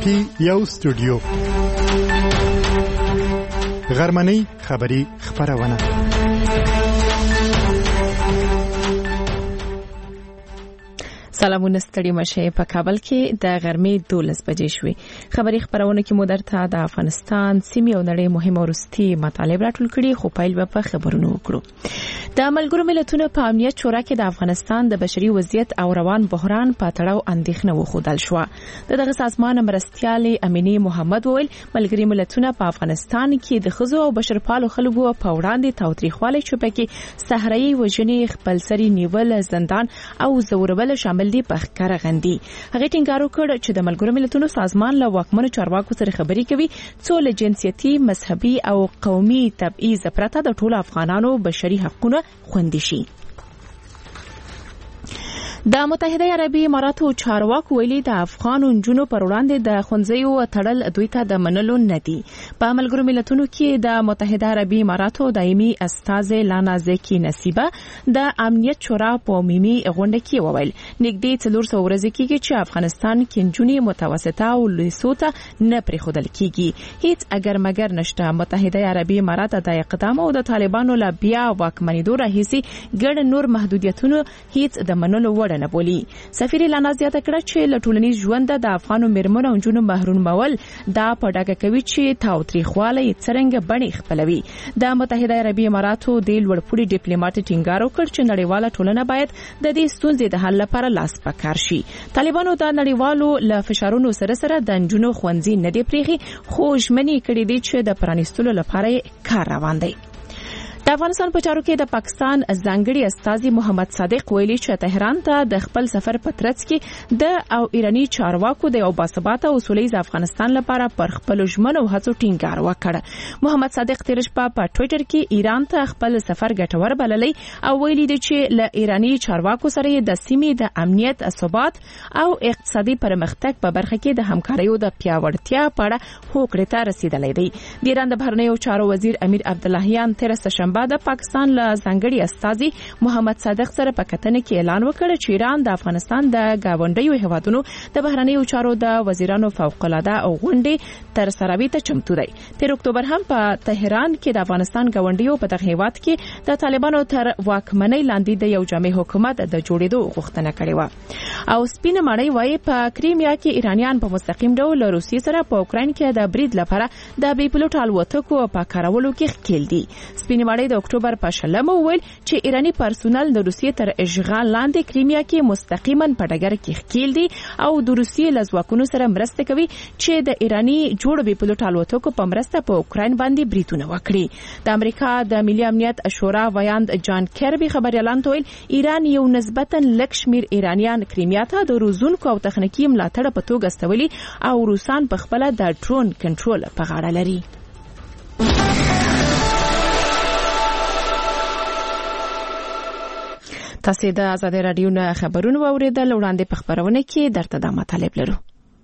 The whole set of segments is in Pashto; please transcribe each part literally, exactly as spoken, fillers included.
کې یو استودیو غرمنۍ خبری خبرونه سلامونه ستړي مشه په کابل کې د غرمې دولس بجې شوې خبري خبرونه کې مو درته د افغانستان سیمې او نړۍ مهمه ورستي مطالب راټول کړي خو پیل په خبرونو وکړو د ملګرو ملتونو په امنیت شورا کې د افغانستان د بشري وضعیت او روان بحران په تړاو اندېښنه وښودل شو دغه سازمان مرستيالي امینی محمد وویل ملګري ملتونه په افغانستان کې د خزو او بشرپالو خلکو په وړاندې تاوتریخوالی شوبه کې صحرایي وژنې خپلسري نیول زندان او زورول شامل دي په ښکاره غندي هغه ټینګار وکړ چې د ملګرو ملتونو سازمان له واکمنو چارواکو سره خبري کوي څو له جنسيتي مذهبي او قومي تبعیض پرته د ټولو افغانانو بشري حقوقونه خوندي شي د متحده عربي اماراتو چارواکو ویلي د افغان نجونو پر وړاندې د خونځیو تړل دوی ته د منلو نه دي په ملګرو ملتونو کې د متحده عربي اماراتو دایمي استاذ لانا زکی نصیبه د امنیت شورا په عمومي غونډه کې وویل نږدې څلور سوه ورځې کېږي چې افغانستان کې نجونې متوسطه او لیسو ته نه پرېښودل کېږي هیڅ اگر مگر نشته متحده عربي امارات د اقدام او د طالبانو له بیا واکمنېدو راهیسې ګڼ نور محدودیتونو هیڅ د منلو وړ نه بولی سفیر لانا زیاته کړه چې له ټولنیز ژوند د افغانو میرمنو او نجونو محرومول دا په ډاګه کوي چې تاوتریخوالی څرنګه بڼې خپلوي د متحده عربي اماراتو د لوړپوړي ډیپلوماټ ټینګار وکړ چې نړیواله ټولنه باید د دې ستونزې د حل لپاره لاس پکار شي طالبانو د نړیوالو له فشارونو سره سره د نجونو ښوونځي نه دی پریخي خو ژمنې کړې دي چې د پرانیستلو لپاره کار روان دی د افغانستان په چارو کې د پاکستان ځانګړي استاذ محمد صادق ویلي چې تهران ته د خپل سفر په ترڅ کې د او ایرانی چارواکو د یو باثباته او سولهییز افغانستان لپاره پر خپل ژمنو هڅو ټینګار وکړ محمد صادق تیر شپه په ټوئیټر کې ایران ته خپل سفر ګټور بللی او ویلي دی چې له ایرانی چارواکو سره د سیمې د امنیت ثبات او اقتصادي پرمختګ په برخه کې د همکاریو د پیاوړتیا په اړه هوکړې ته رسیدلی دی د ایران د بهرنیو چارو وزیر امیر عبداللهیان تیر شنبه د پاکستان له ځانګړي استاذ محمد صادق سره په کتنه کې اعلان وکړ چې ایران د افغانستان د گاونډیو هیوادونو د بهرنیو چارو د وزیرانو فوق العاده او غونډې تر سره ته چمتو دی تیر اکتوبر هم په تهران کې د افغانستان گاونډیو په دغه هیواد کې د طالبانو تر واکمنۍ لاندې د یو جامع حکومت د جوړېدو غوښتنه کړې و او سپینه ماڼۍ وايي په کریمیا کې ایرانیان په مستقیم ډول روسیې سره په اوکراین کې د برید لپاره د بې پلوټ الوتکو په کارولو کې ښکیل دي سپینه ماڼۍ د اکتوبر په شلمه ویل چې ایرانی پرسونل د روسیې تر اشغال لاندې کریمیا کې مستقیما په ډګر کې ښکیل دي او د روسیې له ځواکونو سره مرسته کوي چې د ایرانی جوړ بې پلوټ الوتکو په مرسته په اوکراین باندې بریدونه وکړي د امریکا د ملي امنیت شورا ویاند جان کربي خبريالان ته ویل ایران یو نسبتا لږ شمیر ایرانیان کریمیا ته د روزونکو او تخنیکی ملاتړ په توګه استولي او روسان په خپل د ډرون کنټرول په غاړه لري تاسو د آزاد رادیو نه خبرونه واوریدل وړاندې په خبرونه کې درته د مطالب لرو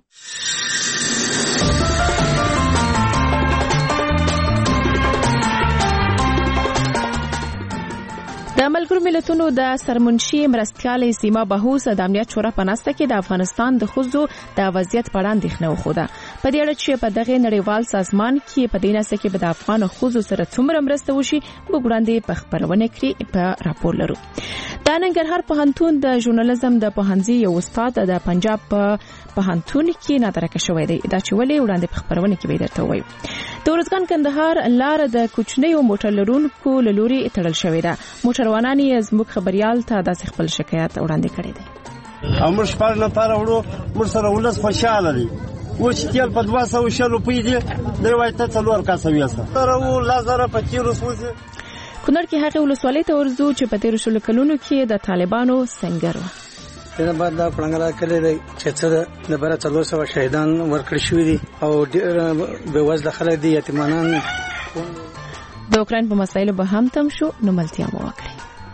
د ملګرو ملتونو د سرمنشي مرستيالي سیما بهوس د امنیت شورا په ناسته کې د افغانستان د خزو د وضعیت په اړه اندېښنه وښوده په دې اړه چې په دغه نړیوال سازمان کې په دې ناسته کې د افغان خزو سره څومره مرسته وشي وګړاندې په خبرونه کې په راپور لرو د ننګرهار پوهنتون د ژورنالیزم د پوهنځي یو استاد د پنجاب په پوهنتون کې نادرکه شوی دی دا چې ولې وړاندې په خبرونه کې به درته وایو د ورځګان کندهار لار د کوچنیو موټر لرونکو لوري تړل شوې ده موټروانان یې زموږ خبريال ته د خپل شکایت وړاندې کړی دی امر شپږ نفر وړو مر سره ولس خوشاله دي و چې تل په دوه سوه شل روپۍ دي د روایت څلور کاسه ویسه سره و لازره په تیرو سوزي کونړ کې هغه ولسوالۍ ته ورځو چې په تیرو شلو کلونو کې د طالبانو سنگر و دنه بعد دا پړنګلا کړی دی چې څه د بره څلور سوه شهیدان ورکړي شوي دي او ډېر بېوزله خلک دي یتیمانان د اوکراین په مسایلو به هم تم شو نو ملتیا مو وکړي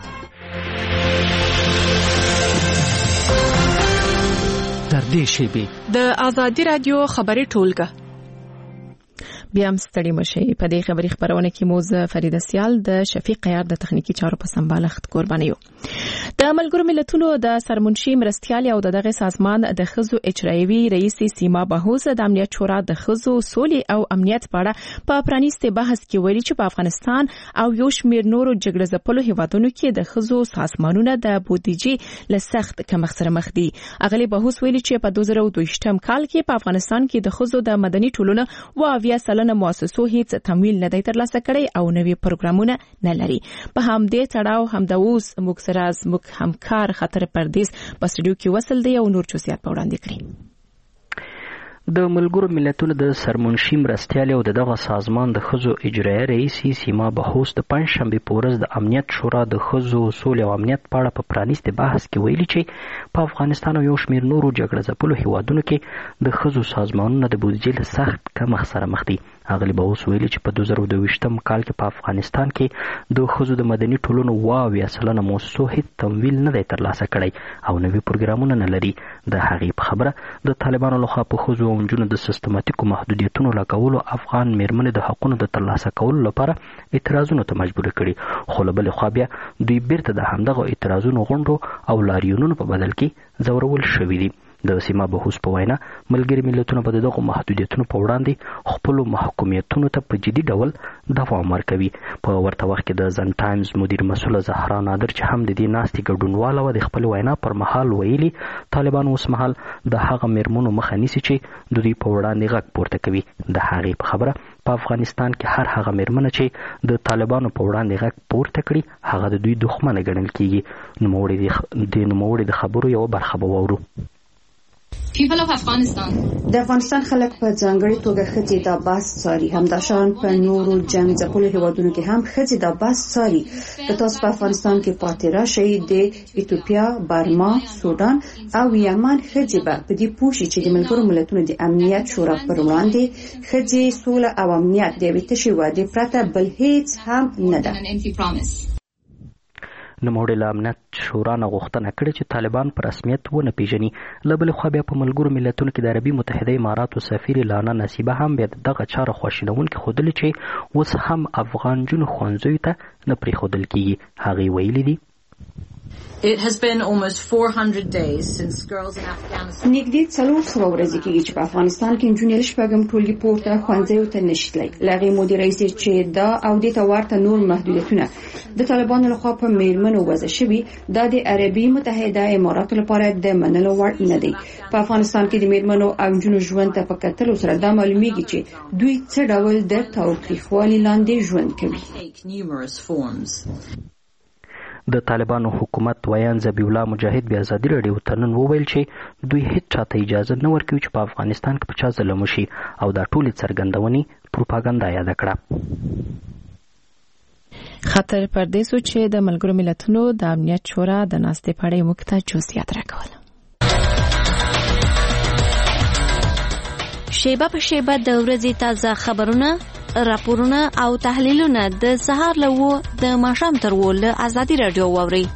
در دې شیبې د آزادي رادیو خبري ټولګه بیا هم ستړي مشي په دې خبري خبرونه کې موز فریده سیال د شفیق قیار د تخنیکی چارو په سمبالښت قرباني یو د د ملګرو ملتونو د سرمنشي مرستیال او دغه سازمان د خزو اجرایوي رئیس سیما بهوز د امنیت شورا د خزو سولې او امنیت په اړه په پرانیسته بحث کې ویلي چې په افغانستان او یو شمېر نورو جګړه ځپلو هیوادونو کې د خزو سازمانونه د بودیجې له سخت کمښت سره مخ دي. اغلی بهوز ویلي چې په دوه زره دوه ویشتم کال کې په افغانستان کې د خزو د مدني ټولنو او اویا سلنه مؤسسو هیڅ تمویل نه دی ترلاسه کړی او نوي پروګرامونه نه لري. په همدې تړاو همدا اوس موږ سره زموږ همکار خطر پردیس په سټوډیو کې وصل دی او نور جزئیات په وړاندې کړي. د ملګرو ملتونو د سرمنشي مرستیال او دغه سازمان د خزو اجرایي رئیس سیما بهوز د پنځشنبه په ورځ د امنیت شورا د خزو سولې او امنیت په اړه په پرانیسته بحث کې ویلي چې په افغانستان او یو شمېر نورو جګړه ځپلو هیوادونو کې د خزو سازمانونو د بودیجې له سخت کمښت سره مخ دي. اغلی بهوز ویلي چې په دوه زره دوه ویشتم کال کې په افغانستان کې د خزو د مدني ټولنو اویا سلنه مؤسسو هیڅ تمویل نه دی ترلاسه کړی او نوي پروګرامونه نه لري. د هغې په خبره د طالبانو لخوا په خزو او نجونو د سیستماتیکو محدودیتونو لګولو افغان میرمنې د حقونو د ترلاسه کولو لپاره اعتراضونو ته مجبور کړي، خو له بلې خوا بیا دوی بیرته د همدغه اعتراضونو غونډو او لاریونونو په بدل کې ځورول شوي دي. د سیما بهوز په وینا ملګري ملتونه په دغه محدودیتونو په وړاندې خپل محکومیتونو ته په جدي ډول دوام ورکوي. په ورته وخت کې د زن ټایمز مدیر مسؤل زهرا نادر چې هم د دې ناستې ګډونواله و د خپل وینا پر مهال ویلي طالبان اوس مهال د هغه میرمنو مخه نیسي چې د دوی په وړاندې غږ پورته کوي. د هغې په خبره په افغانستان کې هر هغه میرمنه چې د طالبانو په وړاندې غږ پورته کړي هغه د دوی دښمنه ګڼل کیږي. نوموړي د نوموړي د خبرو یو برخه به واورو. People of Afghanistan. د افغانستان خلک په ځانګړي توګه ښځې د بحث څاري، همداشان په نورو جنګ ځپلو هیوادونو کې هم ښځې د بحث څاري. که تاسو په افغانستان کې پاتې راشئ د ایتوپیا، برما، سودان او یمن ښځې به په دې پوه شي چې د ملګرو ملتونو د امنیت شورا پر وړاندې ښځې سوله او امنیت د یوې تشې وعدې پرته بل هیڅ هم نه ده. نوموړي له امنیت شورا نه غوښتنه کړې چې طالبان په رسمیت ونه پیژني. له بلې خوا بیا په ملګرو ملتونو کې د عربي متحده اماراتو سفیر لانا نصیبه هم بیا دغه چاره خواشینونکې ښودلې چې اوس هم افغان نجونو ښوونځیو ته نه پرېښودل کېږي. هغې ویلي دي It has been almost four hundred days since girls in Afghanistan. نږدې څلور سوه ورځې کېږي چې په افغانستان کې نجونې له شپږم ټولګي پورته ښوونځیو ته نشي تللی. له هغې مودې راهیسې چې دا او دې ته ورته نور محدودیتونه د طالبانو لخوا په میرمنو وضع شوي، دا د عربي متحده اماراتو لپاره د منلو وړ نه دی. په افغانستان کې د میرمنو او نجونو ژوند ته په کتلو سره دا معلومیږي چې دوی څه ډول د تاوتریخوالي لاندې ژوند کوي. د طالبانو حکومت ویان ذبیح الله مجاهد بیا ازادي راډیو ته نن وویل چې دوی هیڅ چاته اجازه نه ورکوي چې په افغانستان کې په چا ظلم وشي او دا ټولې څرګندونې پروپاګاندا یاده کړه. خطر پردیس چې د ملګرو ملتونو د امنیت شورا د ناستې په اړه موږ ته جزئیات راکول. شیبه په شیبه د ورځې تازه خبرونه، راپورونه او تحلیلونه د سهار له وو د ماښام تر وو له ازادي راډیو واورئ.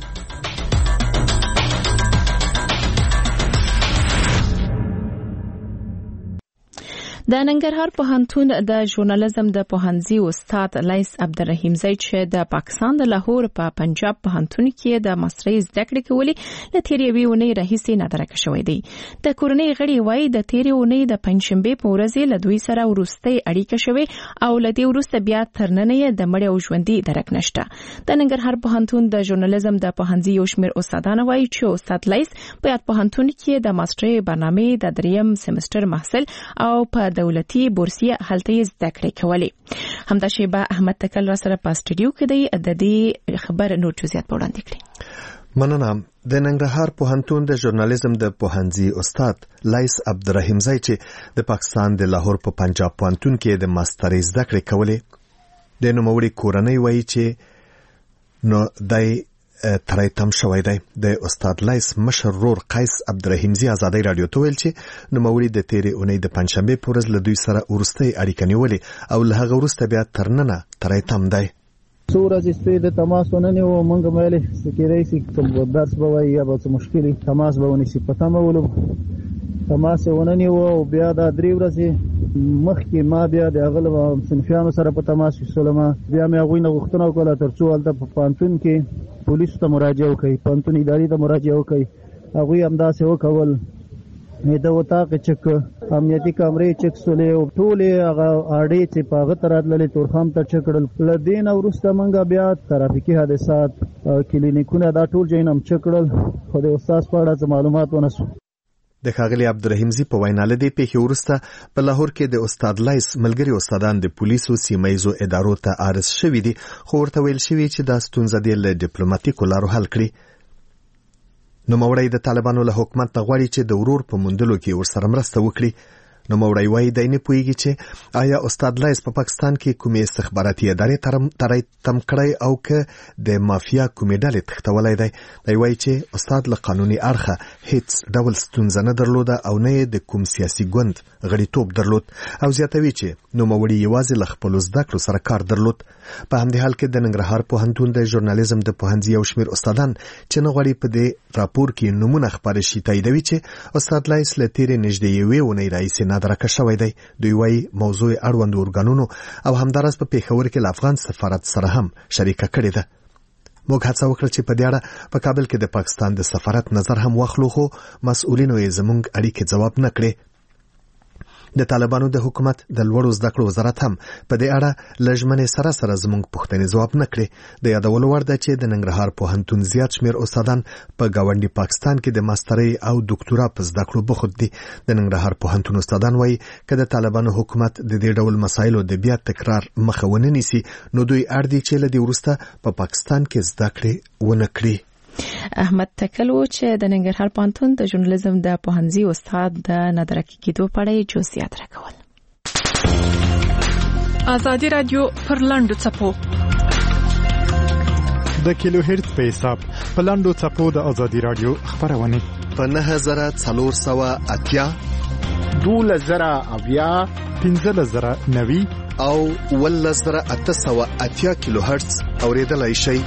د ننګرهار پوهنتون د ژورنالیزم د پوهنځي استاد لیس عبدالرحیم زی چې د پاکستان د لاهور په پنجاب پوهنتون کې د ماسترۍ زده کړې کولې له تېرې یوې اونۍ راهیسې نادرکه شوی دی. د کورنۍ غړي وایي د تېرې اونۍ د پنجشنبې په ورځ له دوی سره وروستۍ اړیکه شوې او له دې وروسته بیا تر ننه یې د مړ او ژوندي درک نشته. د ننګرهار پوهنتون د ژورنالیزم د پوهنځي یو شمېر استادان وایي چې استاد لیس په یاد پوهنتون کې د ماسترۍ برنامې د دریم سمستر محصل او په دولتي بورسیه هلته زده کړې کولې. همدا شیبه احمد تکل را سره په سټوډیو کې دی د دې خبر نور جزئیات وړاندې کړي. مننه. د ننګرهار پوهنتون د ژورنالیزم د پوهنځي استاد لیس عبدالرحیم زی چې د پاکستان د لاهور په پنجاب پوهنتون کې د ماسترۍ زده کړې کولې د نوموړي کورنۍ وایي چې نو دای ترای تم شوی دی. د استاد لیس مشر رور قیس عبدالرحیم زی ازادي رادیو ته ویل چې نوموړي د تیرې اونۍ د پنځشنبې په ورځ له دوی سره ورستۍ اړیکه نیولې او له هغه وروسته بیا تر ننه ترای تم دی. څو ورځې ستوي د تماس ونه نیو، موږ ویلې چې کېدای شي چې درس به وایي یا به څه مشکل تماس به ونیسي، په تمه ولو تماس وننی وو بیا دا درې ورځې مخکې ما بیا د هغه صنفیانو سره په تماس شولم بیا مې هغوی نه غوښتنه وکړه تر څو هلته په پوهنتون کې پولیسو ته مراجعه وکړي پوهنتون ادارې ته مراجعه وکړي هغوی همداسې وکول د وطاق چک امنیتي کامرې چک سولې او ټولې هغه اړې چې په هغه ته راتللې تورخم ته چک کړل له دې نه وروسته موږ بیا ترافیکي حادثات کلینیکونه دا ټول ځایونه هم چک کړل خو د استاد په اړه معلومات ونه شو د ښاغلي عبدالرحیمزي په وینا له دې پیښې وروسته په لاهور کې د استاد لایس ملګري استادان د پولیسو سیمه ییزو ادارو ته عارض شوي دي خو ورته ویل شوي چې دا ستونزه دې له ډیپلوماتیکو لارو حل کړي نوموړی د طالبانو له حکومت نه غواړي چې د ورور په موندلو کې ورسره مرسته وکړي نوموړی وایي دی نه پوهیږي چې آیا استاد لایس په پاکستان کې کومې استخباراتي ادارې ترای تم کړی او که د مافیا کومې ډلې تښتولی دی دی وایي چې استاد له قانوني اړخه هیڅ ډول ستونزه نه درلوده او نه یې د کوم سیاسي ګوند غړیتوب درلود او زیاتوي چې نوموړي یوازې له خپلو زده کړو سره کار درلود په همدې حال کې د ننګرهار پوهنتون د ژورنالیزم د پوهنځي یو شمېر استادان چې نه غواړي په دې راپور کې نومونه خپاره شي تاییدوي چې استاد لایس له تېرې نږدې یوې اونۍ راهیسې نادرکه شوی دی دوی وایي موضوع اړوندو ارګانونو او همداراز په پېښور کې له افغان سفارت سره هم شریکه کړې ده موږ هڅه وکړه چې په دې اړه په کابل کې د پاکستان د سفارت نظر هم واخلو خو مسؤلینو یې زموږ اړیکې ځواب نه کړې د طالبانو د حکومت د لوړو زده کړو وزارت هم په دې اړه له ژمنې سره سره زموږ پوښتنې ځواب نه کړې د یادولو وړ ده چې د ننګرهار پوهنتون زیات شمېر استادان په ګاونډي پاکستان کې د ماسترۍ او ډاکټورا په زده کړو بوخت دي د ننګرهار پوهنتون استادان وایي که د طالبانو حکومت د دې ډول مسایلو د بیا تکرار مخه ونه نیسي نو دوی اړ دي چې له دې وروسته په پاکستان کې زده کړې ونه کړي احمد تکلو چې د ننګرهار پوهنتون د ژورنالیزم د پوهنځي استاد د نادرکه کېدو په اړه جزئیات راکول ازادي رادیو پر لاندو څپو د کیلو هرتز په حساب په لاندو څپو د ازادي رادیو خبرونه په نه هزار څلور سوه اتیا دوله زره اویا پنځه زره نوي او ول زره اته سوه اتیا کیلو هرتز اوریدلای شئ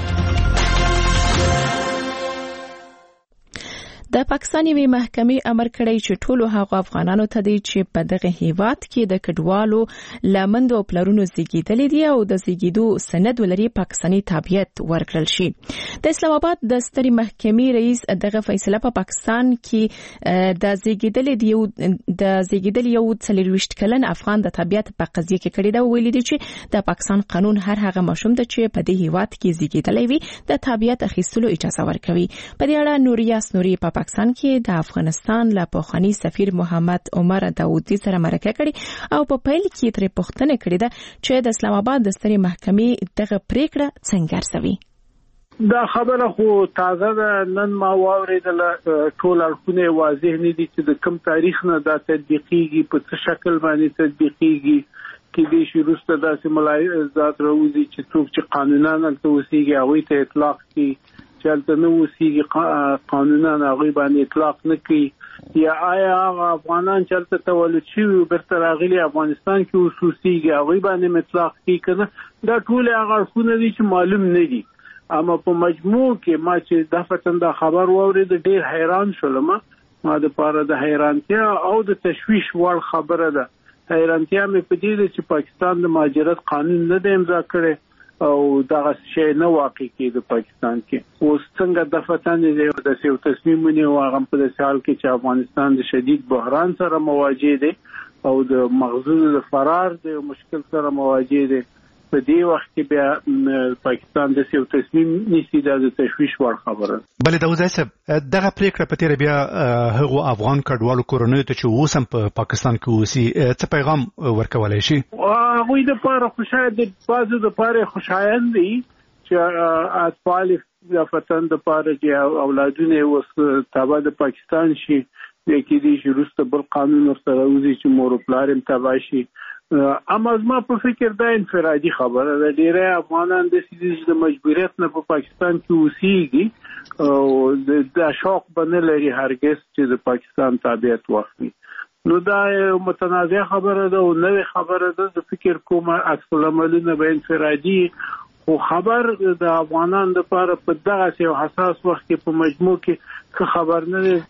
د پاکستان یوې محکمې امر کړی چې ټولو هغو افغانانو ته دی چې په دغه هیواد کې د کډوالو لمندو او پلرونو زیږیدلي دي او د زیږیدو سند ولري پاکستاني تابعیت ورکړل شي د اسلام آباد د سترې محکمې رئیس دغه فیصله په پاکستان کې د زیږیدلي دی د زیږیدلي یو څلورویشت کلن افغان د تابعیت په قضیه کې کړی دا ویلي دي چې د پاکستان قانون هر هغه ماشوم ته چې په دې هیواد کې زیږیدلی وي د تابعیت اخیستلو اجازه ورکوي په دې اړه نوریاس نوري په پاکستان کې د افغانستان له پخوانی سفیر محمد عمر داودي سره مرکه کړې او په پیل کې ترې پوښتنه کړې ده چې د اسلام آباد د سترې محکمې دغه پریکړه څنګه ارزوي دا خبره خو تازه ده نن ما واورېدل ټول اړخونه واضح نه دي چې د کوم تاریخ نه دا تطبیقيږي په څه شکل باندې تطبیقيږي کې د شروسته داسې ملاحظات راوځي چې څوک چې قانونا نه توسيږي هغه ته اطلاق کی چلته نو وسیږي قانونا هغه باندې اطلاق نه کوي یا آیا افغانان چلته تولد شي برته راغلي افغانستان کې خصوصي هغه باندې اطلاق کوي کنه دا ټول هغه خونه دي چې معلوم نه دي اما په مجموع کې ما چې د فتن دا خبر واورید ډیر حیران شولم ما د پاره د حیرانتیا او د تشویش وړ خبره ده حیرانتیا مې په دې چې پاکستان د مهاجرت قانون نه د امضا کړي او دا شی نه واقع کېږي د پاکستان کې اوس څنګه د فتن د یو تصمیم ونیو هغه په دې حال کې چې افغانستان د شدید بحران سره مواجه دی او د مغزون د فرار د مشکل سره مواجه دی په دې وخت کې بیا پاکستان د یو تصمیم نیسي د تشویش وړ خبره بل د وزای صاحب دغه پریکړه په تیر بیا هغه افغان کډوالو کورونو ته چې وسم په پاکستان کې وسی څه پیغام ورکولای شي هغه د پاره خوشاله د بازو د پاره خوشایند دي چې اطفال د فتن د پاره چې اولادونه وس تابع د پاکستان شي د کې دي چې روسته بل قانون سره وځي چې مور پلارم تابع شي اما زما په فکر دا انفرادي خبره ده ډیره افغانان د سیدي د مجبوریت نه په پاکستان کې اوسېږي او د شوق باندې لري هرگز چې د پاکستان تابعیت واخلي نو دا متنازع خبره ده او نوې خبره ده د فکر کوم اصل عملونه به انفرادي خو خبر د افغانان لپاره په دغه یو حساس وخت کې په مجموع کې خبر نه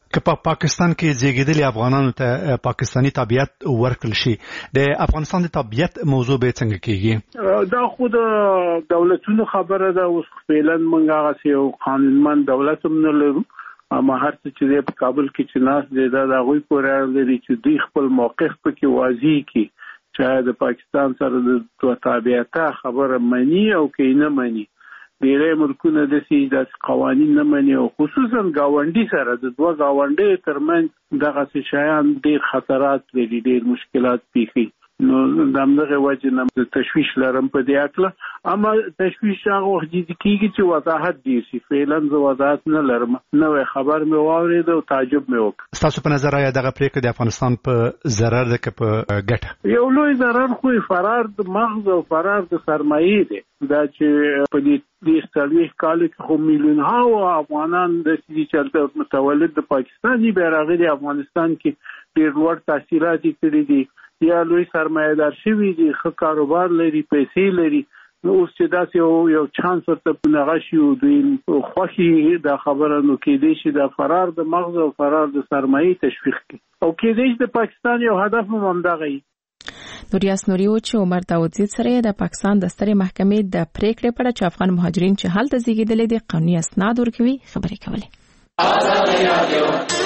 که په پاکستان کې زیږیدلي افغانانو ته پاکستاني تابعیت ورکړل شي د افغانستان د تابعیت موضوع به څنګه کیږي؟ دا خود دولتونو خبره ده. اوس فعلا موږ هغه یو قانونمند دولت هم نه لرو، اما هر څه چې په کابل کې چې ناس دی دا د هغوی پورې اړه لري چې دوی خپل موقف پکې واضح کړي چې د پاکستان سره د تابعیت خبره مني او کې نه مني. ډېری ملکونه داسې داسې قوانین نه مني او خصوصا ګاونډي سره د دوه ګاونډیو ترمنځ دغسې شیان ډېر خطرات لري، ډېر مشکلات پیښي. نو د همدغې وجې نه تشویش لرم په دې هکله، اما تشویش هغه وخت جدي کېږي چې وضاحت ډېر شي. فعلا زه وضاحت نه لرم، نوی خبر مې واورېد او تعجب مې وکړ. ستاسو په نظر آیا دغه پرېکړه د افغانستان په ضرر ده که په ګټه؟ یو لوی ضرر خو فرار د مغز او فرار د سرمایې دی. دا چې په دې څلوېښت کالو کې خو میلیونها افغانان داسې دي چې متولد د پاکستان دي، بیا راغلي افغانستان کې ډېر لوړ تحصیلات یې کړي دي یا لوی سرمایه‌دار شوي دي، ښه کاروبار لري، پیسې لري. نو اوس چې داسې یو یو چانس ورته نغه شي او دوی خوښي دا خبره، نو کېدای شي د فرار د مغز او فرار د سرمایې تشویق کړي او کېدای شي د پاکستان یو هدف هم همدغه وي. نوریاس نوري و چې عمر داودزی سره د پاکستان د سترې محکمې د پریکړې په اړه چې افغان مهاجرین چې هلته زیږیدلي دي قانوني اسناد ورکوي خبرې کولې.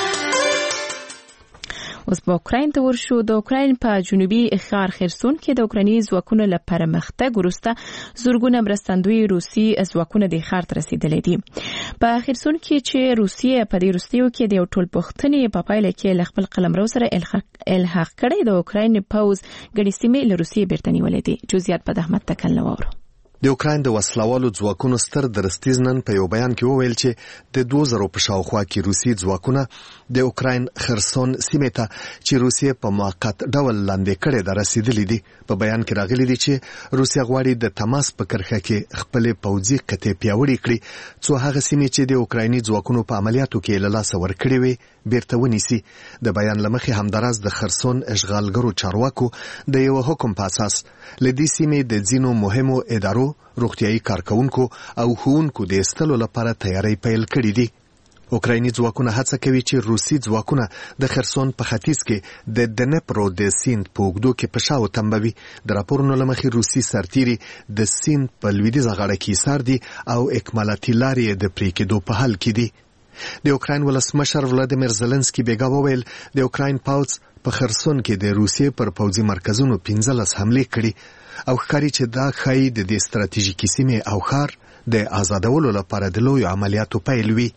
اوس په اوکراین ته ورشو. د اوکراین په جنوبي ښار خرسون کې د اوکرایني ځواکونو له پرمختګ وروسته زورګونه مرستندوی روسي ځواکونه د ښار ته رسیدلي دي. په خرسون کې چې روسیه په دې وروستیو کې د یو ټولپوښتنې په پایله کې له خپل قلمرو سره الحاق کړی د اوکراین پوځ ګڼې سیمې له روسیې بیرته نیولې دي. جزئیات په احمد تکل واورو. د اوکراین د وسلوالو ځواکونو ستر درستیز نن په یو بیان کې وویل چې د دوه زره په شاوخوا کې روسي ځواکونه د اوکراین خرسون سیمې ته چې روسیه په موقت ډول لاندې کړې ده رسیدلي دي. په بیان کې راغلي دي چې روسیه غواړي د تماس په کرښه کې خپل پوځي قطعې پیاوړې کړي څو هغه سیمې چې د اوکرایني ځواکونو په عملیاتو کې له لاسه ورکړې وي بیرته ونیسي. د بیان له مخې همداراز د خرسون اشغالګرو چارواکو د یو حکم په اساس له دې سیمې د ځینو مهمو ادارو، روغتیايي کارکونکو او ښوونکو د ایستلو لپاره تیاری پیل کړې دي. اوکرایني ځواکونه هڅه کوي چې روسي ځواکونه د خرسون په ختیځ کې د دنپرو د سیند په اوږدو کې په شا وتمبوي. د راپورونو له مخې روسي سرتیري د سیند په لویدیځه غاړه کې ایسار دي او اکمالاتي لارې د پرې کېدو په حال کې دي. د اوکراین ولسمشر ولادیمیر زلنسکي بیګا وویل د اوکراین پوځ په خرسون کې د روسیې پر پوځي مرکزونو پنځلس حملې کړي او ښکاري چې دا ښایي د دې ستراتیژیکي سیمې او ښار د آزادولو لپاره د لویو عملیاتو پیل وي.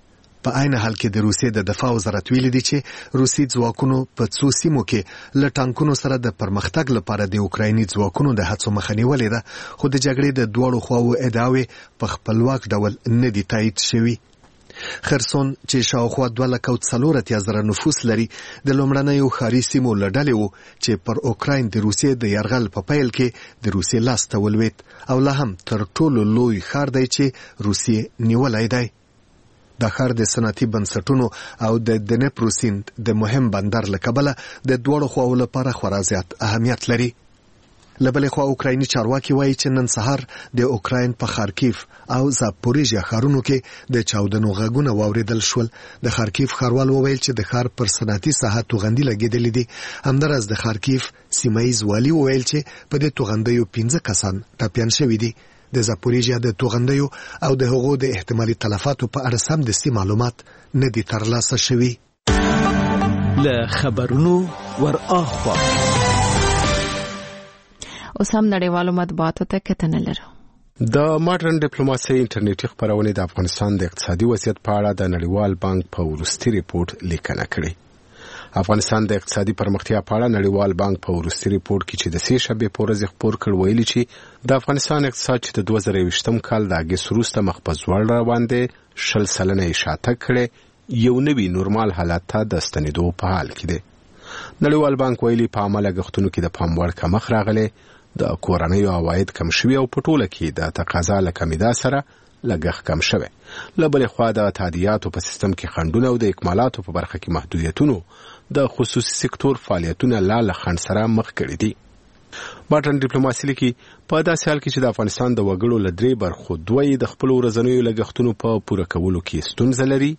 په عین حال کې د روسیې د دفاع وزارت ویلي دي چې روسي ځواکونو په څو سیمو کې له ټانکونو سره د پرمختګ لپاره د اوکرایني ځواکونو د هڅو مخه نیولې ده، خو د جګړې د دواړو خواوو ادعاوې په خپلواک ډول نه دي تایید شوي. خرسون چې شاوخوا دوه لکه او څلور اتیا زره نفوس لري د لومړنیو ښاري سیمو له ډلې و چې پر اوکراین د روسیې د یرغل په پیل کې د روسیې لاس ته ولوېد او لا هم تر ټولو لوی ښار دی چې روسیې نیولی دی. دا ښار د صنعتي بنسټونو او د دنپرو سیند د مهم بندر له کبله د دواړو خواوو لپاره خورا زیات اهمیت لري. له بلې خوا اوکرایني چارواکي وایي چې نن سهار د اوکراین په خارکیف او زاپوریژیا ښارونو کې د چاودنو غږونه واورېدل شول. د خارکیف ښاروال وویل چې د ښار پر صنعتي ساحه توغندي لګېدلې دي. همداراز د خارکیف سیمه ییز والي وویل چې په دې توغندیو پنځه کسان ټپیان شوي دي. د زاپوریژیا د توغندیو او د هغو د احتمالي تلفاتو په اړه سمدستي معلومات نه دي ترلاسه شوي. له خبرونو ور اخوا اوس هم نړیوالو مطبوعاتو ته کتنه لرو. د ماډرن ډیپلوماسي انټرنیټي خبرونه د افغانستان د اقتصادي وضعیت په اړه د نړیوال بانک په وروستي ریپورت لیکنه کړې. افغانستان د اقتصادي پرمختیا په اړه نړیوال بانک په وروستي ریپورت کې چې د سې شنبې په ورځ خپور کړ ویلي چې د افغانستان اقتصاد چې د دوه زره یوویشتم کال د اګست وروسته مخ په ځوړ روان دی شل سلنه یې شاته کړې، یو نوي نورمال حالت ته د ستنېدو په حال کې دی. نړیوال بانک ویلي په عامه لګښتونو کې د پام وړ کمښت راغلی، د کورنیو عواید کم شوي او په ټوله کې د تقاضا له کمیدا سره لګښت کم شوی. له بلې خوا د تادیاتو په سیستم کې خنډونه او د اکمالاتو په برخه کې محدودیتونو د خصوصي سکتور فعالیتونه لا له خنډ سره مخ کړي دي. ماډرن ډیپلوماسي لیکي په داسې حال کې چې د افغانستان د وګړو له درې برخو دوی د خپل ورځنیو لګښتونو په پوره کولو کې ستونزه لري،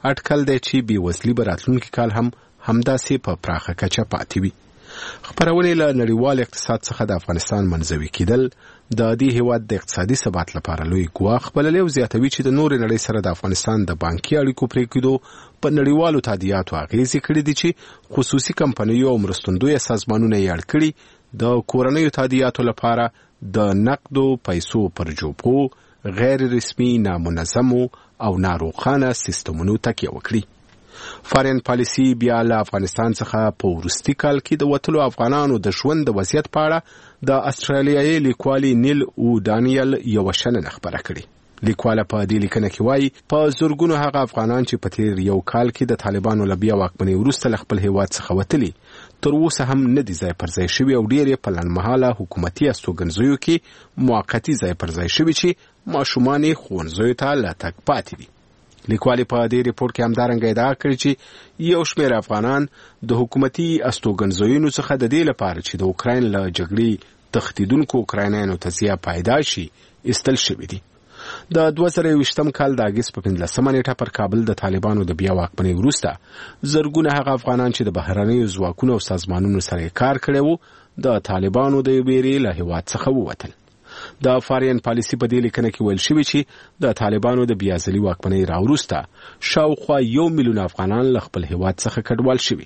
اټکل دی چې بېوزلي به راتلونکي کال هم همداسې په پراخه کچه پاتې وي. خپرونې له نړیوال اقتصاد څخه د افغانستان منزوي کېدل د دې هیواد د اقتصادي ثبات لپاره لوی ګواښ بللی او زیاتوي چې د نورې نړۍ سره د افغانستان د بانکي اړیکو پرې کېدو په نړیوالو تادیاتو اغېزې کړي دي چې خصوصي کمپنیو او مرستندویه سازمانونه یې اړ کړي د کورنیو تادیاتو لپاره د نقدو پیسو پر جوپو غیر رسمي نامنظمو او ناروغانه سیستمونو تکیه وکړي. فارین پالیسي بیا له افغانستان څخه په وروستي کال کې د وتلو افغانانو د ژوند د وضعیت په اړه د استرالیایي لیکوالې نیل او دانیل یوه شننه خپره کړې. لیکواله په دې لیکنه کې وایي په زرګونو هغه افغانان چې په تیر یو کال کې د طالبانو له بیا واکمنۍ وروسته له خپل هیواد څخه وتلي تر اوسه هم نه دي ځای پر ځای شوي او ډېر یې په لنډمهاله حکومتي استوګنځیو کې موقتي ځای پر ځای شوي چې ماشومان یې ښوونځیو ته لا تګ پاتې دي. لیکوالې په دې ریپورت کې همدارنګه ادعا کړې چې یو شمېر افغانان د حکومتي استوګنځیو څخه د دې لپاره چې د اوکراین له جګړې تښتېدونکو اوکراینیانو ته ضیاع پیدا شي ایستل شوي دي. د دوه زره یوویشتم کال د اګست په پنځلسمه نیټه پر کابل د طالبانو د بیا واکمنۍ وروسته زرګونه هغه افغانان چې د بهرنیو ځواکونو او سازمانونو سره یې کار کړی و د طالبانو د ویرې له هیواد څخه ووتل. د فارین پالیسي په دې لیکنه کې ویل شوي چې د طالبانو د بیا ځلي واکمنۍ راوروسته شاوخوا یو میلیون افغانان له خپل هیواد څخه کډوال شوي.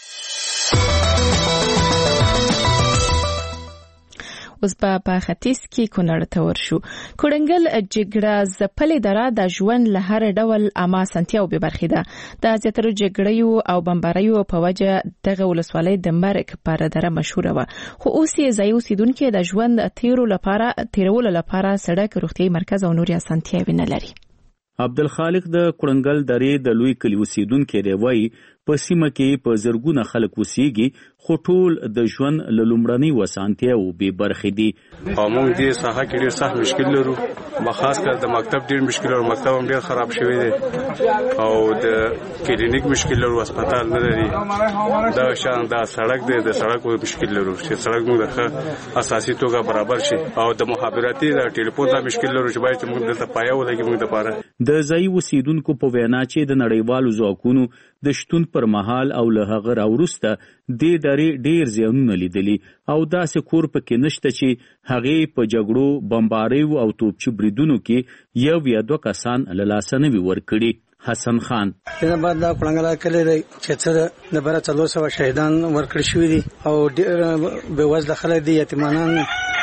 اوس به په ختیځ کې کونړ ته ورشو. کړنګل جګړه ځپلې دره د ژوند له هر ډول عامه اسانتیاو بې برخې ده. د زیاترو جګړیو او بمباریو په وجه دغه ولسوالۍ د مرګ پر دره مشهوره وه، خو اوس یې ځایي اوسیدونکي د ژوند تیرو لپاره تیرولو لپاره سړک، روغتیايي مرکز او نورې اسانتیاوې نه لري. عبدالخالق د کړنګل درې د لوی کلي اوسیدونکی دی، وایي په سیمه کې په زرګونه خلک اوسیږي خو ټول د ژوند له لومړنۍ اسانتیاوو بې برخې دي. او موږ دې ساحه کې ډېر سخت مشکل لرو، خاص کر د مکتب ډېر مشکل لرو، مکتب هم ډېر خراب شوی دی او د کلینیک مشکل لرو، هسپتال نه لري. دا شان دا سړک دی، د سړک مشکل لرو چې سړک موږ د اساسي توګه برابر شي او د مخابراتي د ټلیفون دا مشکل لرو چې باید موږ دلته پایه ولګي موږ لپاره. د ځایي اوسیدونکو په وینا چې د نړیوالو ځواکونو د شتون پر مهال او له هغه راوروسته دې درې ډېر زیانونه لیدلي او داسې کور پکې نشته چې هغې په جګړو، بمباریو او توپچي بریدونو کې یو یا دوه کسان له لاسه نه وي ورکړي. حسن خان دنه بعد دا کړنګلا کلی دی چې څه د بره څلور سوه شهیدان ورکړي شوي دي او ډېر بېوزله خلک دي، یتیمانان،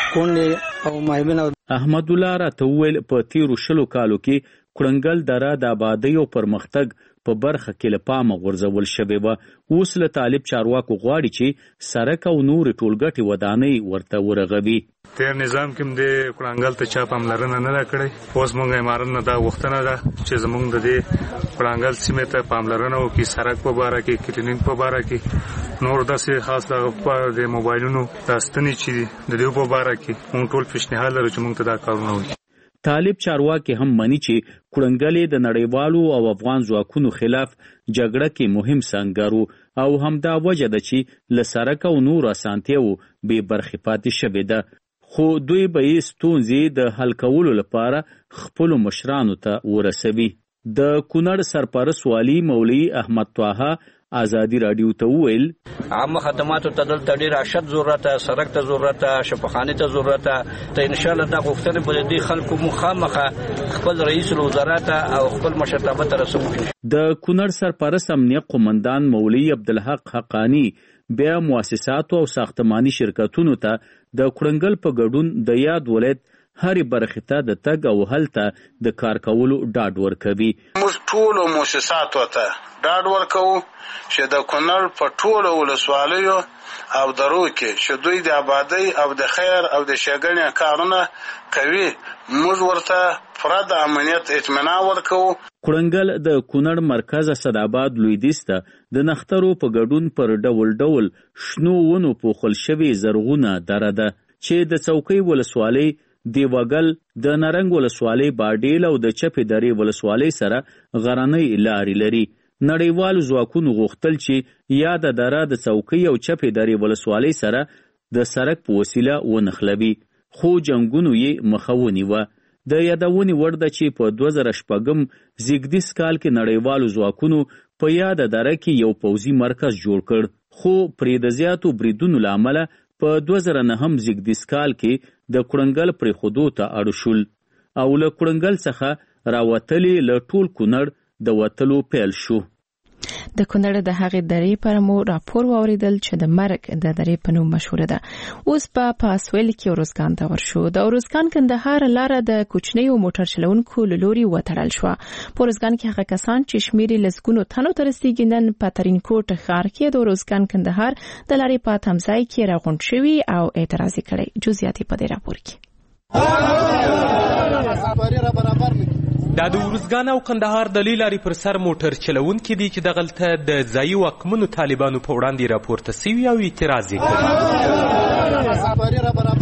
کونډې او مایمن. احمد الله راته وویل په تیرو شلو کالو کې کړنګل دره د آبادۍ او پرمختګ په برخه کې له پامه غورځول شوې وه. اوس له طالب چارواکو غواړي چې سړک او نورې ټولګټې ودانۍ ورته ورغوي. تیر نظام کې د کړنګل ته چا پاملرنه نه ده کړې. اوس موږ امارت نه دا غوښتنه ده چې زموږ د دې کړنګل سیمې ته پاملرنه وکړي، سړک په باره کې، کلینیک په باره کې، نور داسې خاص د د موبایلونو د ستنې چې د دې په باره کې موږ ټول پیشنهاد لرو چې موږ ته دا کارونه وکړي. طالب چارواکي هم مني چې کړنګلې د نړیوالو او افغان ځواکونو خلاف جګړه کې مهم سنګر او همدا وجه ده چې له سړک او نور اسانتیاوو بې برخې پاتې شوې ده، خو دوی به یې ستونزې د حل کولو لپاره خپلو مشرانو ته ورسوي. د کونړ سرپرست والي مولوي احمد طه آزادی رادیو ته وویل عامه خدماتو ته دلته ډېر اشد ضرورت، سړک ته ضرورت، شفاخانې ته ضرورت ته ان شاء الله دا غوښتنې به دې خلکو مخامخه خپل رئیس الوزرا او خپل مشرتابه ته رسوي. د کونړ سرپرست امنیه قومندان مولوي عبدالحق حقانی بیا مؤسساتو او ساختماني شرکتونو ته د کړنګل په ګډون د یاد ولایت هرې برخې ته د تګ او هلته د کار کولو ډاډ ورکوي. موږ ټولو مؤسساتو ته ډاډ ورکوو چې د کونړ په ټولو ولسوالیو او درو کې چې دوی د آبادۍ او د خیر او د ښېګڼې کارونه کوي، موږ ورته پوره د امنیت اطمینان ورکوو. کړنګل د کونړ مرکز اسداباد لویدیځ ته د نښترو په ګډون پر ډول ډول شنو ونو پوښل شوې زرغونه دره ده چې د څوکۍ ولسوالۍ، دیوګل، د نرنګ ولسوالۍ باډیل او د چپې درې ولسوالۍ سره غرنۍ لارې لري. نړیوالو ځواکونو غوښتل چې یا د دره د څوکۍ او چپې درې ولسوالۍ سره د سړک په وسیله ونښلوي، خو جنګونو یې مخه ونیوه. د یادونې وړ ده چې په دوه زره شپږم زیږدیز کال کې نړیوالو ځواکونو په یاده دره کې یو پوځي مرکز جوړ کړ، خو پرې د زیاتو بریدونو له امله په دوه زره نهم زیږدیز کال کې د کړنګل پرېښودو ته اړ شول او له کړنګل څخه راوتلې له ټول کونړ د وتلو پیل شو. د کونړ د هغې درې پر مو راپور واوریدل چې د مرګ د درې په نوم مشهوره ده. اوس په پاسویل کې اروزګان ته ورشو. د اروزګان کندهار لاره د کوچنیو موټر چلونکو له لوري وتړل شوه. په اروزګان کې هغه کسان چې شمېر یې لسګونو تنو ته رسیږي نن په ترینکوټ ښار کې د اروزګان کندهار د لارې په تمځای کې راغونډ شوي او اعتراض یې کړی. جزئیات په دې راپور کې. دا د اروزګان او کندهار د لوی لارې پر سر موټر چلونکي دي چې دغلته د ځایي واکمنو طالبانو په وړاندې راپورته سوي او اعتراض یې کړی.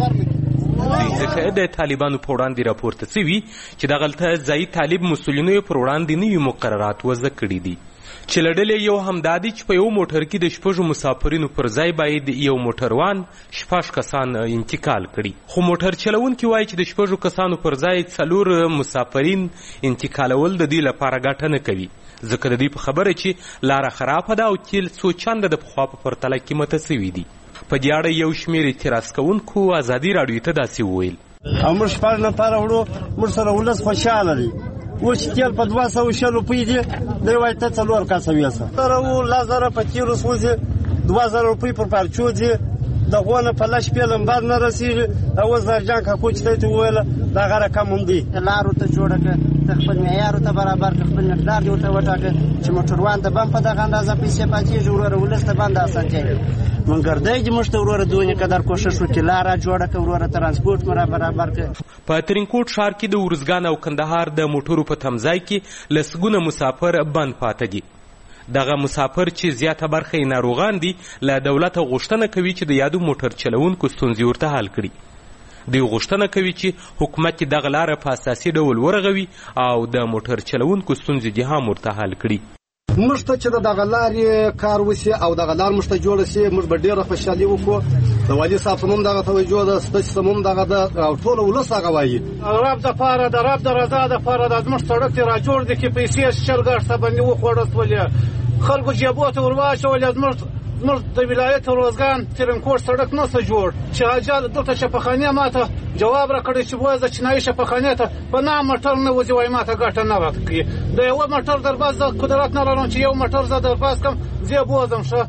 دوی ځکه د طالبانو په وړاندې راپورته سوي چې دغلته ځایي طالب مسؤلینو یې پر وړاندې نوي مقررات وضع کړي دي چې له ډلې یو همدا دي چې په یو موټر کې د شپږو مسافرینو پر ځای باید یو موټروان شپږ کسان انتقال کړي، خو موټر چلونکي وایي چې د شپږو کسانو پر ځای څلور مسافرین انتقالول د دې لپاره ګټه نه کوي، ځکه د دې په خبره چې لاره خرابه ده او تیل څو چنده د پخوا په پرتله قیمته سوي دي. په دې اړه یو شمېر اعتراض کوونکو ازادي راډیو ته داسې وویل: او موږ شپږ نفره وړو، موږ سره ولس خوشحاله دی. اوس تیل په دوه سوه شل روپۍ دي، دی وایي ته څلور کسه ویسه سره و لس زره په تیلو سوځي، دوه زره روپۍ پر پارچو دي، د غوا نه په لس شپې لمبر نه رسېږي. اوس زرجان کاکو چې ته یې وویله دغه رقم هم دی. لارو ته جوړه کړه، ته خپل معیارو ته برابر کړه، خپل مقدار دې ورته وټاکه چې موټروان ته به هم په دغه اندازه پیسې پاتېږي، وروره ولس ته به هم د اسانتیا وي. من ګردی دې موږ ته وروره دونې قدر کوښښ وکړي، لاره جوړه کړه، وروره ترانسپورټ مو را برابر کړه. په ترینکوټ ښار کې د اروزګان او کندهار د موټرو په تمځای کې لسګونه مسافر بند پاته دي. دغه مسافر چې زیاته برخه یې ناروغان دي له دولته غوښتنه کوي چې د یادو موټر چلونکو ستونزې ورته حل کړي. دوی غوښتنه کوي چې حکومت دغه لاره په اساسي ډول ورغوي او د موټر چلونکو ستونزې دې هم ورته حل کړي. موږ ته چې د دغه لارې کار وشي او دغه لار موږ ته جوړه شي، موږ به ډېره خوشحالي وکړو. د والي صاحب هم دغه توجه ده، ستاسو سم هم دغه ده او ټول ولس هغه وایي. رب دپاره د رب د رضا دپاره د زموږ سړک دې را جوړ دی کې پیسې شل ګټ ته باندې وخوړل سولې، خلکو جیبو ته ور واچولې. زموږ زموږ د ولایت اروزګان ترینکوټ سړک نه څه جوړ چې حاجیانو دلته شفاخانې ماته جواب راکړی چې وایي زه چینایي شفاخانې ته په نام موټر نه وځي، وایي ماته ګټه نه راکوي. د یوه موټر در باز زه قدرت نه لرم چې یو موټر زه در باز کړم، زه یې بوځم. ښه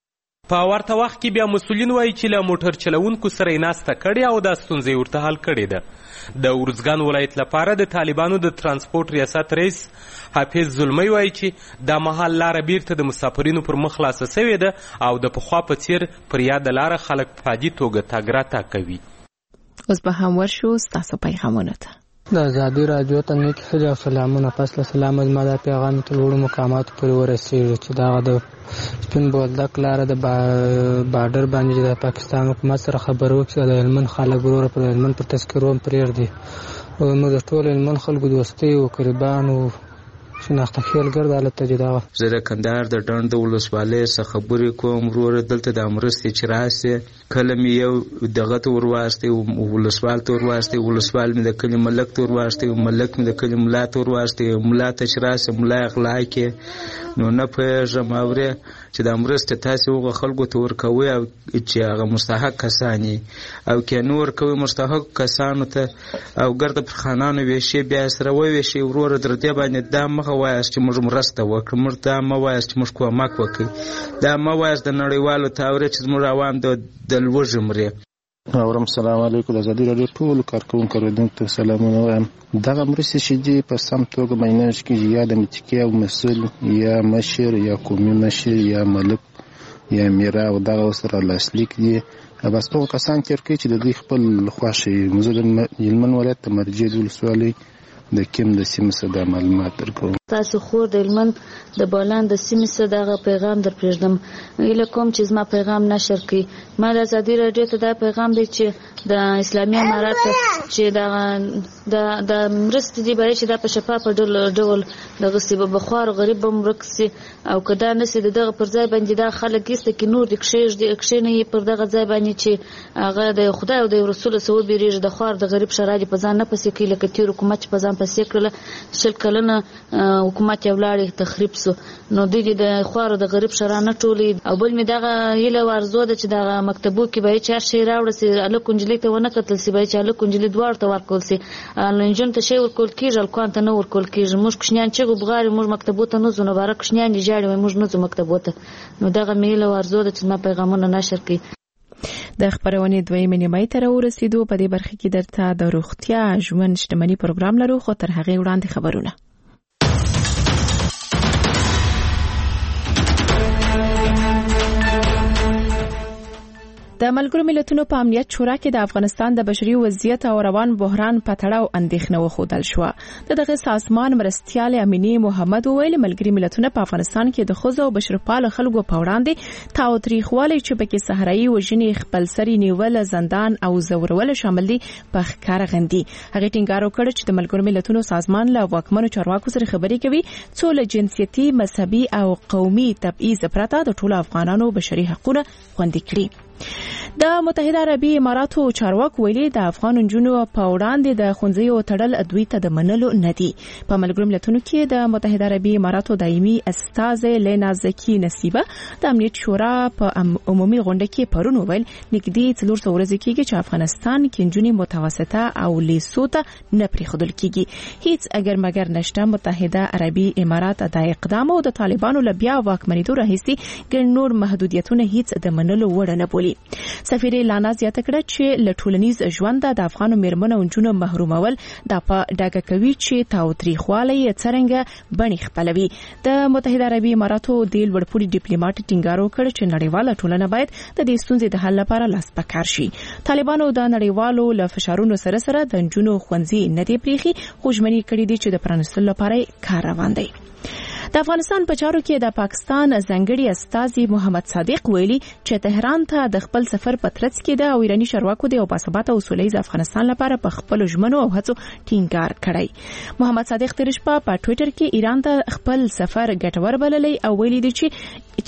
په ورته وخت کې بیا مسؤلین وایي چې له موټر چلونکو سره یې ناسته کړې او دا ستونزه یې ورته حل کړې ده. د اروزګان ولایت لپاره د طالبانو د ترانسپورټ ریاست رئیس حافظ زلمی وایي چې دا مهال لاره بیرته د مسافرینو پر مخ خلاصه سوې ده او د پخوا په څیر پر یاده لاره خلک په عادي توګه تګ راتګ کوي. اوس به هم ورشو ستاسو پیغامونو ته. د ازادي راډیو ته نیک ښځې او سلامونه. پس له سلامه زما دا پیغام ته لوړو مقاماتو پورې ورسېږي چې دغه د سپین بولدک لاره د بارډر باندې د پاکستان حکومت سره خبرې وکړي، د هلمند خلک وروره په هلمند پر تذکرو هم پرېږدي. موږ د ټول هلمند خلکو دوستۍ او قربانو شناخته خیلګر د حالت ته دغه زه د کندهار د ډنډ د ولسوالۍ څخه خبرې کوم. وروره دلته د مرستې چې راسې کله مې یو دغه ته ورواستې ولسوال ته ورواستې ولسوال مې د کلي ملک ته ورواستې ملک مې د کلي ملا ته ورواستې ملا ته چې راسې ملا یې غلا کې نو نه پوهېږم اورې چې دا مرستې تاسې هغو خلکو ته ورکوئ او چې هغه مستحق کسان یې او که نه ورکوئ مستحق کسانو ته او ګرده پر خانانو ویشي بیا یې سره وویشئ. وروره در دې باندې دا مخه وایاست چې موږ مرسته وکړو، موږ دا مه وایاست چې موږ کومک وکړئ، دا مه وایاست د نړیوالو ته اورې چې زموږ عوام د لوږې مري. اورم سلام علیکم. د ازادي راډیو ټولو کارکوونکو اورېدونکو ته سلامونه وایم. دغه مرستې چې دي په سم توګه معاینه کېږي، یا د متکي او مسؤل یا مشر یا قومي مشر یا ملک یا میرا او دغه سره لاسلیک دي، بس په کسان تیر کوي چې د دوی خپل خوښ وي. زه د هلمند ولایت د مرجې د ولسوالۍ د کیم د سیمې څخه د معلومات درکوم. تاسو خور د هلمند د بولان د سیمې څخه دغه پیغام در پرېږدم. هیله کوم چې زما پیغام نشر کړي. ما د ازادي راډیو ته دا پیغام دی چې د اسلامي امارات چې دغه د مرستې دی باید چې دا په شفافه ډول دغه سی به بخوار غریب به ورک سي او که دا نسي دغه پر ځای باندې دا خلک ایسته کې نور د کښېږدي کښېني پر دغه ځای باندې چې هغه د خدای او د رسول سره بیریږي د خوار د غریب شرایط په ځان نه پسې کوي لکه تیر حکومت په ځان پسې کړل شل کلنه حکومت یو لاړې تخریب سو نو د دې د خوار د غریب شرانه ټولې او بل می دغه هیله ورزو د چې دغه مکتبو کې به چې شي راوړل سي الک کنجلې ته ونه قتل سي به چې الک کنجلې دوار ته ورکول سي لنجن ته شی ورکول کیږي الکوان ته نه ورکول کیږي موږ کښنیان چې غوغاري موږ مکتبو ته نه زونه بارک کښنیان دي جاړي موږ نه زو مکتبو ته نو دغه میله ورزو د چې ما پیغامونه نشر کړي. د خبرونې دویمه نیمه تر ورسېدو په دې برخه کې درته د روغتیا ژوند شتمنۍ پروګرام لرو خو تر هغه وړاندې خبرونه. د ملګرو ملتونو په امنیت شورا کې د افغانستان د بشري وضعیت او روان بحران په تړاو اندېښنه وښودل شوه. د دغه سازمان مرستیال امینی محمد وویل ملګري ملتونه په افغانستان کې د ښځو او بشرپالو خلکو په وړاندې تاوتریخوالی چې پکې صحرایي وژنې خپلسري نیول زندان او زورول شامل دي په ښکاره غندي. هغه ټینګار وکړ چې د ملګرو ملتونو سازمان له واکمنو چارواکو سره خبرې کوي څو له جنسیتي مذهبي او قومي تبعیض پرته د ټولو افغانانو بشري حقوقونه خوندي کړي. د متحده عربي اماراتو چارواکو ویلي د افغان نجونو په وړاندې د ښوونځیو تړل دوی ته د منلو نه دي. په ملګرو ملتونو کې د متحده عربي اماراتو دایمي استازه لینا زکی نصیبه د امنیت شورا په عمومي غونډه کې پرون ویل نږدې څلور سوه ورځې کېږي چې افغانستان کې نجونې متوسطه او لیسو ته نه پرېښودل کېږي. هیڅ اگر مګر نشته. متحده عربي امارات د اقدام او د طالبانو له بیا واکمنېدو راهیسې ګڼ نور محدودیتونه هیڅ د منلو وړ نه بولي. سفیر لانا زیاته کړه چې له ټولنیز ژوند د افغانو میرمنو او نجونو محرومول د په ډاګه کوي چې تاوتریخوالی څرنګه بڼې خپلوي. د متحده عربي اماراتو د لوړپوړي ډیپلوماټ ټینګار وکړ چې نړیواله ټولنه باید د دې ستونزې د حل لپاره لاس په کار شي. طالبانو د نړیوالو له فشارونو سره سره د نجونو ښوونځي نه دی پریخي خو ژمنې کړې دي چې د پرانیستلو لپاره کار روان دی. د افغانستان په چارو کې د پاکستان ځانګړي استازي محمد صادق ویلي چې تهران ته د خپل سفر په ترڅ کې د ایراني چارواکو د یو باثباته او سوله ییز افغانستان لپاره په خپل ژمنو او هڅو ټینګار کړی. محمد صادق تیر شپه په ټوئیټر کې ایران ته خپل سفر ګټور بللی او ویلي دی چې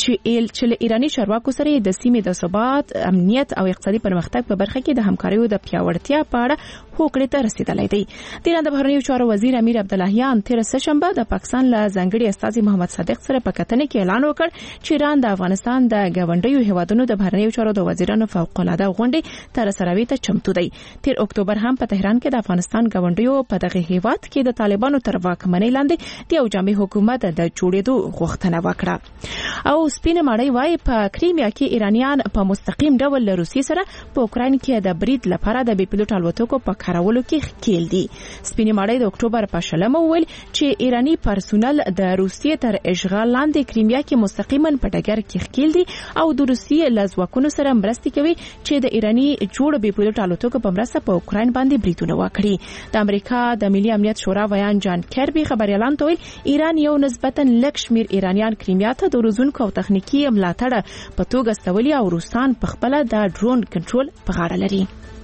چې ایراني چارواکو سره د سیمې د ثبات، امنیت او اقتصادي پرمختګ په برخه کې د همکاریو د پیاوړتیا په اړه هوکړې ته رسیدلی دی. د ایران د بهرنیو چارو وزیر امیر عبداللهیان تیر سهشنبه د پاکستان له ځانګړي استازي محمد صادق سره په کتنه کې اعلان وکړ چې ایران د افغانستان د ګاونډیو هیوادونو د بهرنیو چارو د وزیرانو فوق العاده غونډې تر سروي ته چمتو دی. تیر اکتوبر هم په تهران کې د افغانستان ګاونډیو په دغه هیواد کې د طالبانو تر واکمنۍ لاندې د یو جامع حکومت د جوړېدو غوښتنه وکړه. او سپینه ماړی وايي په کریمیا کې ایرانیان په مستقیم ډول له روسیې سره په اوکراین کې د برید لپاره د بي پيلوټ الوتکو په کارولو کې ښکیل دي. سپینه ماړی د اکتوبر په شلمه وویل چې ایرانی پرسونل د روسیې تر اشغال لاندې کریمیا کې مستقیما په ډګر کې ښکیل دي او د روسیې له ځواکونو سره مرسته کوي چې د ایرانی جوړ بي پيلوټ الوتکو په مرسته په اوکراین باندې بریدونه وکړي. د امریکا د ملي امنیت شورا ویان جان کربي خبريالان ته ویل ایران یو نسبتا لږ شمیر ایرانیان کریمیا ته د روزونکو او تخنیکی ملاتړ په توګه استولي او روسان په خپل د ډرون کنټرول په غاړه لري.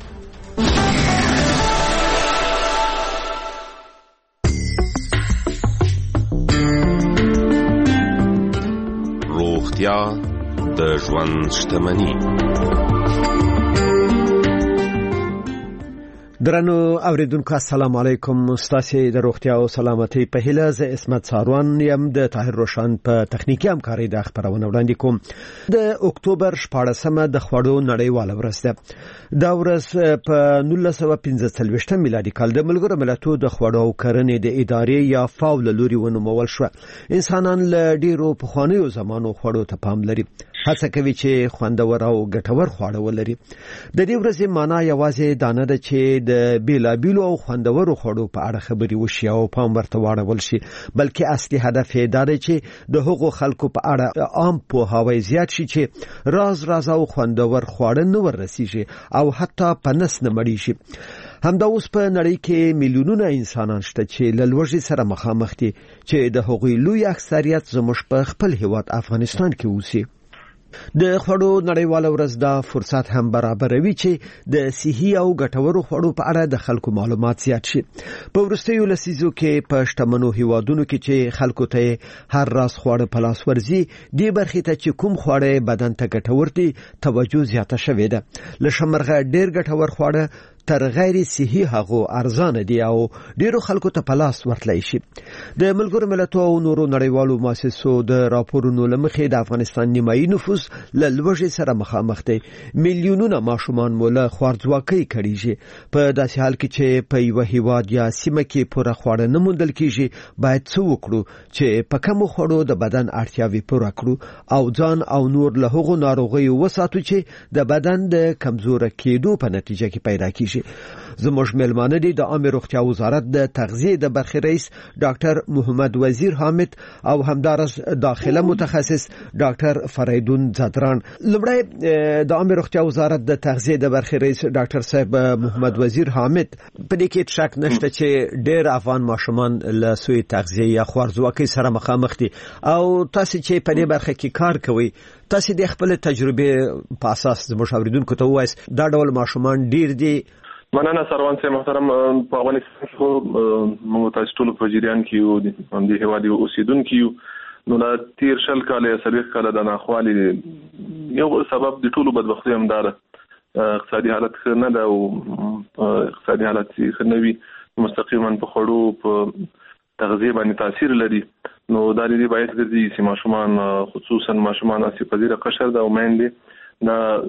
روغتیا د ژوند شتمني. درنو اوریدونکو السلام علیکم. ستاسو د روغتیا او سلامتۍ په هیله ز اسمت ساروان یم د طاهر روشن په تخنیکی همکاري د خبرونه وړاندې کوم. د اکتوبر شپاړسمه د خوړو نړیواله ورځ ده. دا ورځ په نولس سوه پنځه څلوېښتم میلادي کال د ملګرو ملتونو د خوړو او کرنې د ادارې یا فاو له لوري ونومول شو. انسانان له ډیرو پخوانیو زمانو خوړو ته پام لري. هڅه کوي چې خوندور او ګټور خواړه ولري. د دې ورځې معنا یوازې دانه ده چې د بیلابیلو او خوندورو خوړو په اړه خبرې وشي او پام ورته واړول شي، بلکې اصلي هدف یې دا دی چې د هغو خلکو په اړه عام پوهاوی زیات شي چې راز راز او خوندور خواړه نه ورسیږي او حتی په نس نه مړی شي. همدا اوس په نړۍ کې میلیونونه انسانان شته چې له لوږې سره مخامخ دي چې د هغوی لوی اکثریت زموږ په خپل هیواد افغانستان کې اوسي. د خوړو نړیواله ورځ دا فرصت هم برابروي چې د صحي او ګټورو خوړو په اړه د خلکو معلومات زیات شي. په وروستیو لسیزو کې په شتمنو هیوادونو کې چې خلکو ته هر راز خواړه په لاس ورځي، دې برخې ته چې کوم خواړه بدن ته ګټور دي توجه زیاته شوې ده. له شمرغه ډېر ګټور خواړه تر غیر صحي هغو ارزانه دي او ډیرو خلکو ته په لاس ورتلی شي. د ملګرو ملتونو او نورو نړیوالو مؤسسو د راپورونو له مخې د افغانستان نیمایي نفوس له لوږې سره مخامخ دی. میلیونونه ماشومان مو له خوارځواکۍ کړیږي. په داسې حال کې چې په یوه هیواد یا سیمه کې پوره خواړه نه موندل کیږي، باید څه وکړو چې په کمو خوړو د بدن اړتیاوې پوره کړو او ځان او نور له هغو ناروغیو وساتو چې د بدن د کمزوره کېدو په نتیجه کې پیدا کیږي. زموږ ملمانه دي د عامه روغتیا وزارت د تغذیه د برخې رئیس ډاکټر محمد وزیر حامد او همدارس داخله متخصص ډاکټر فریدون زدران. لومړی د عامه روغتیا وزارت د تغذیه د برخې رئیس ډاکټر صاحب محمد وزیر حامد، په دې کې شک نشته چې ډېر افغان ماشومان له سوء تغذیه یا خوارځواکۍ سره مخامخ دي او تاسو چې په دې برخه کې کار کوئ، تاسو د خپل تجربه په اساس زموږ اوریدونکو ته وایي دا ډول ماشومان ډېر دي. مننه سروان صاحب محترم. په افغانستان کې موږ تاسو ټول په جریان کې یو د هیواد اوسیدونکو یو، نو لا تیر شل کاله سلیخ کاله د ناخوالي یو سبب د ټولو بدبختي هم دار اقتصادي حالت نه ده او اقتصادي حالت ښه نه وي، مستقیما په خوړو په تغذیه باندې تاثیر لري. نو دا لري باید ګرځي چې ماشومان خصوصا ماشومان اسی پذیره قشر ده او مېندې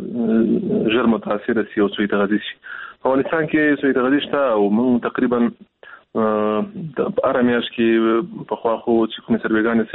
دا ژر متاثر شي او سوء تغذیه شي. په افغانستان کې سوء تغذیه شته او موږ تقریبا د ارمیاش کې په خوا خو چې کومې سروېګانې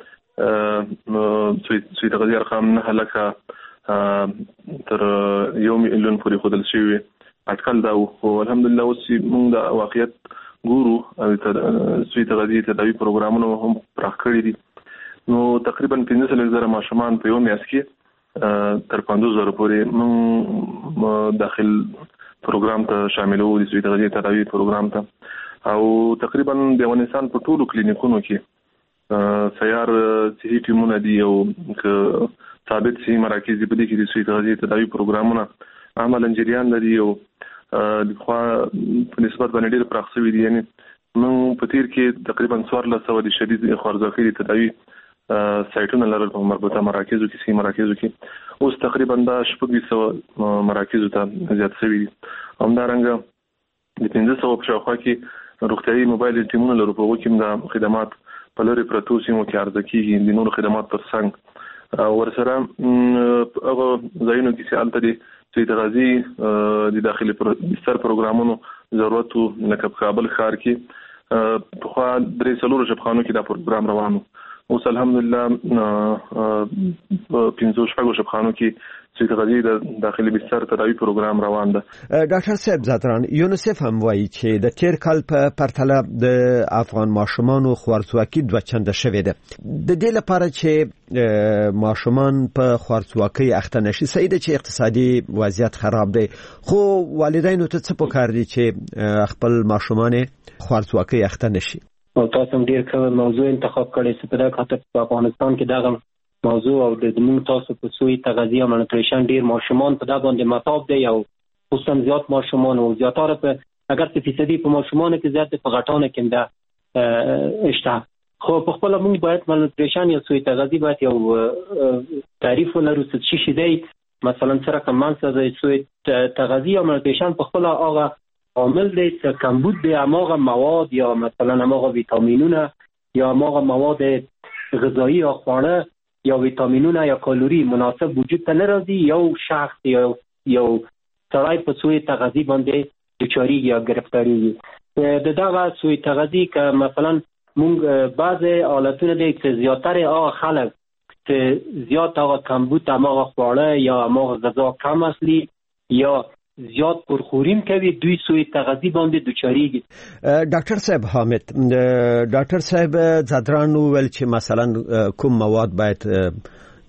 سوي سوء تغذیه ارقام نه لکه تر یو میلیون پورې ښودل شوي اټکل دا او الحمدلله اوس موږ د واقعیت ګورو او سوء تغذیه تداوي پروګرامونه هم پراخ کړي دي. نو تقریبا پنځه سلنه زره ماشومان په یو میاشت کې تر پنځوس زره پورې موږ داخل پروګرام ته شاملو د سوء تغذیه تداوي پروګرام ته او تقریبا د افغانستان په ټولو کلینیکونو کې سیار صحي ټیمونه دي او ثابت صحي مراکز دي په دې کې د سوء تغذیه تداوي پروګرامونه عملاً جریان لري او د خوا په نسبت باندې ډېر پراخ شوي دي. یعنی موږ په تیر کې تقریبا څوارلس سوه د شدید خوارځواکۍ تداوي سایټونه لرل په مربوطه مراکزو کې صحي مراکزو کې. اوس تقریبا دا شپږ سوه مراکزو ته زیات شوي دي. همدارنګه د پنځه سوه په شاوخوا کې روغتیايي موبایل ټیمونه لرو، په هغو کې هم د خدمات په لرې پرتو سیمو کې عرضه کېږي د نورو خدمات تر څنګ ورسره هغه ځایونو کې چې هلته د سوء تغذیې د داخلي بستر پروګرامونو ضرورت و، لکه په کابل ښار کې پخوا درې څلورو شفخانو کې دا پروګرام روان و. اوس الحمدلله پنځو شپږو شفخانو کې سوء تغذیې د داخلي بستر تداوي پروګرام روان ده. ډاکټر صاحب زدران، یونیسف هم وایي چې د تیر کال په پرتله د افغان ماشومانو خوارځواکي دوه چنده شوې ده. د دې لپاره چې ماشومان په خوارځواکۍ اخته نشي، صحیح ده چې اقتصادي وضعیت خراب دی، خو والدینو ته څه پکار دي چې خپل ماشومان خوارځواکۍ اخته نشي؟ او تاسو هم ډیر ښه موضوع انتخاب کړی چې په دغه خاطر په افغانستان کې دغه موضوع او د زموږ تاسو په سوء تغذیه او مالنوتریشن ډیر ماشومان په دغه باندې مطاب دی او خصوصا زیات ماشومان او زیاتره په اگر څه فیصدي په ماشومانو کې زیات په غټانو کې ده اشته. خو په خپل موږ باید مالنوتریشن یا سوء تغذیه باید یو تعریف ولرو چې شي دی. مثلا سره کوم څه د سوء تغذیه او مالنوتریشن په خپل هغه عامل دی چې کمبود دی هماغه مواد یا مثلا هماغه ویتامینونه یا هماغه مواد غذایی یا خواړه یا ویتامینونه یا کالوری مناسب وجود ته نه راځي. یو شخص یا یو سړی په سوء تغذیه باندې دچاریږي یا ګرفتاریږي. د دغه سوء تغذیه که مثلا مونږ بعضې حالتونه دی چې زیاتره هغه خلک چې زیات هغه کمبود هماغه خواړه یا هماغه غذا کم اخلي یا زیات پرخوریم کوي، دوی سوء تغذیه باندې دچاریږي. ډاکټر صاحب حامد، ډاکټر صاحب زدران وویل چې مثلا کوم مواد باید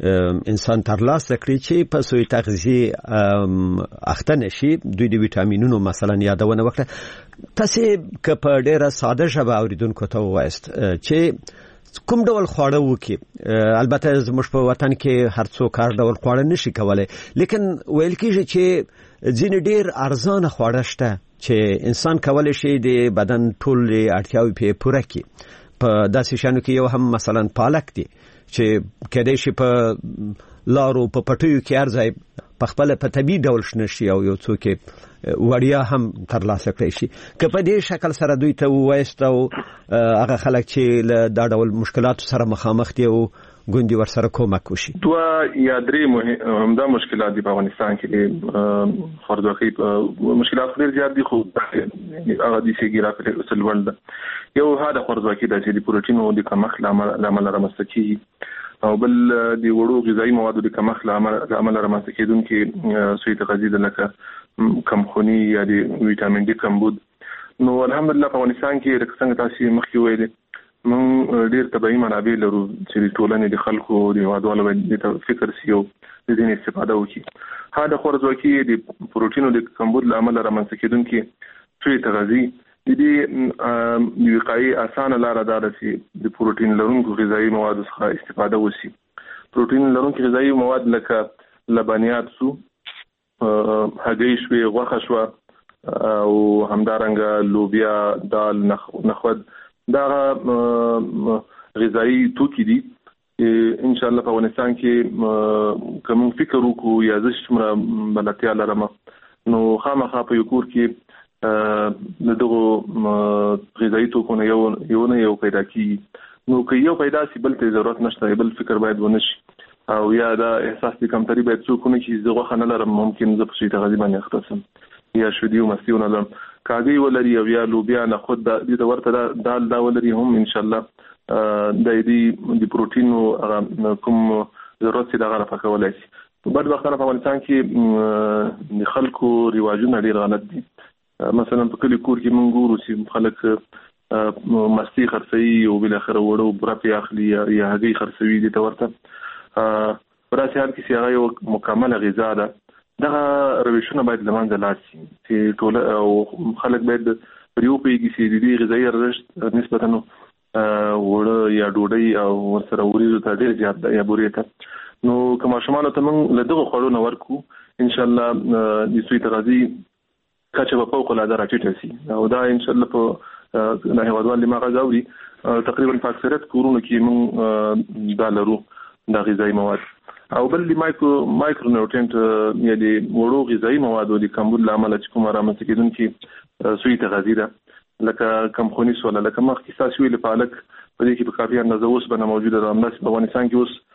انسان ترلاسه کړي چې په سوی تغذیه اخته نشي. دوی د ویټامینونو مثلا یادونه وکړه. تاسو که په ډیره ساده ژبه اوریدونکو ته وایست چې کوم ډول خواړه وکي، البته زموږ په وطن کې هر څوک هر ډول خواړه نشي کولای، لیکن ویل کېږي چې ځینې ډیر ارزانه خواړه شته چې انسان کولای شي د بدن ټول اړتیاوې په پوره کړي. په داسې شانو کې یو هم مثلا پالک دی چې کېدای شي په لارو په پټیو کې ارزای په خپل په طبي ډول شنه شي او یو څوک وړیا هم ترلاسه کړی شي. که په دې شکل سره دوی ته وایست او هغه خلک چې له دا ډول مشکلاتو سره مخامخ دي او ګوندي ورسره کومک وشي. دوه یا درې همدا مشکلات دي په افغانستان کې. د خوراکي مشکلات ډېر زیات دي، خو هغه د سیګرا په اصل ولده یو هدا خوراکي د چې د پروتین او د کمښت لامل رامنځته کیږي، او بل د وړو غذایی موادو د کمښت لامل رامنځته کېدونکي سوی تغذیه لکه کمخونی یا د ویټامین ډي کمبود. نو الحمدلله په افغانستان کې د څنګه تاسو مخکې ویلي موږ ډېر طبيعي منابع لرو چې د ټولنې د خلکو د هیوادوالو باندې د فکر سیو د دې استفاده وکړي. هدا خوراکي د پروتین او د کمبود لامل رامنځته کېدونکي سوی تغذیه د دې وقایي اسانه لار ده چې د پروتین لرونکو غذایی موادو څخه استفاده وشي. پروتین لرونکو غذایی مواد لکه لبنیات سو، هګۍ شوې، غوښه شوه او همدارنګه لوبیا، دال، نخود، دا غذایی توکي دي. ان شاء الله په افغانستان کې کوم فکر وکړو یا زه څومره بلاتیا لرم نو خامخا په یو کور کې د دغه غذایی توکو نه یو یو نه یو پیدا کیږي. نو که یو پیدا سي بل ته ضرورت نشته، بل فکر باید ونشي او یا دا احساس د کمتري باید څوک نه چې زه غوښه نه لرم، ممکن زه په شي تغذیه باندې اخته سم یا شودي او مستي نه لرم. کاږي ولري او یا لوبیا نه خود د دې ورته دال دا ولري هم ان شاء الله د دې د پروتین او کوم ضرورت چې دغه راپکولای شي. په بل وخت په افغانستان کې د خلکو رواجونه ډیر غلط دي. مثلا په کلی کور کې مونږ ګورو چې خلک مستی خرڅوي او بل اخر وړو برپی اخلي یا هګۍ خرڅوي دي ته ورته په داسې حال کې چې هغه یو مکمله غذا ده. دغه روشونه باید له منځه لاړ شي چې ټول او خلک باید پر یو پیږي چې د دې غذایي ارزښت نسبتا وړه یا ډوډۍ او ورسره وریځو ته ډېر زیات ده یا بورې ته. نو که ماشومانو ته موږ له دغه خوړو نه ورکو ان شاء الله د سوی تغذیې کچه به فوق العاده راټیټه شي او دا ان شاء الله په د هیوادوال دماغ غاوري تقریبا په اکثریت کورونو کې موږ دا لرو د غذایی مواد. او بل د مایکرو مایکرو نیوټرینټ یا د وړو غذایی موادو د کمبود لامل چې کومه رامنځته کېدونکي سوی تغذیه ده لکه کمخوني سوله لکه مخکې تاسو ویلي پالک په دې کې په کافي اندازه اوس باندې موجوده ده. همداسې په افغانستان کې اوس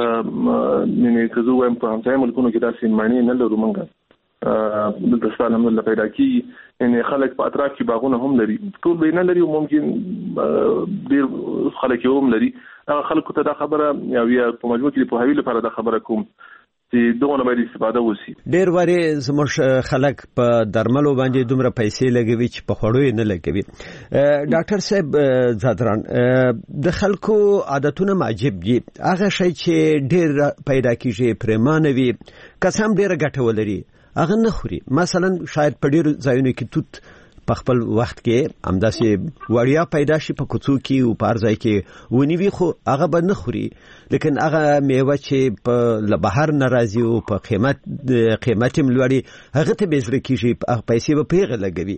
یعنې که زه وایم په همسایه ملکونو کې داسې مڼې نه لرو موږ دلته ستا الحمدلله پیدا کېږي. یعنې خلک په اطراف کې باغونه هم لري، ټول به یې نه لري او ممکن ډېر خلک یې هم لري. هغه خلکو ته دا خبره یا په مجموع کې د پوهاوي لپاره دا خبره کوم چې دغه نه باید استفاده وشي. ډېر وارې زموږ خلک په درملو باندې دومره پیسې لګوي چې په خوړو یې نه لګوي. ډاکټر صاحب زادران، د خلکو عادتونه معجب دي. هغه شی چې ډېر پیدا کېږي پرېمانه وي که څه هم ډېره ګټه ولري هغه نه خوري. مثلا شاید په ډېرو ځایونو کې توت په خپل وخت کې همداسې وړیا پیدا شي په کوڅو کې او په هر ځای کې ونیوي، خو هغه به نه خوري. لیکن هغه میوه چې په له بهر نه راځي او په قیمت قیمت یې لوړي هغه ته به زړه کېږي، پیسې به په هغه لګوي.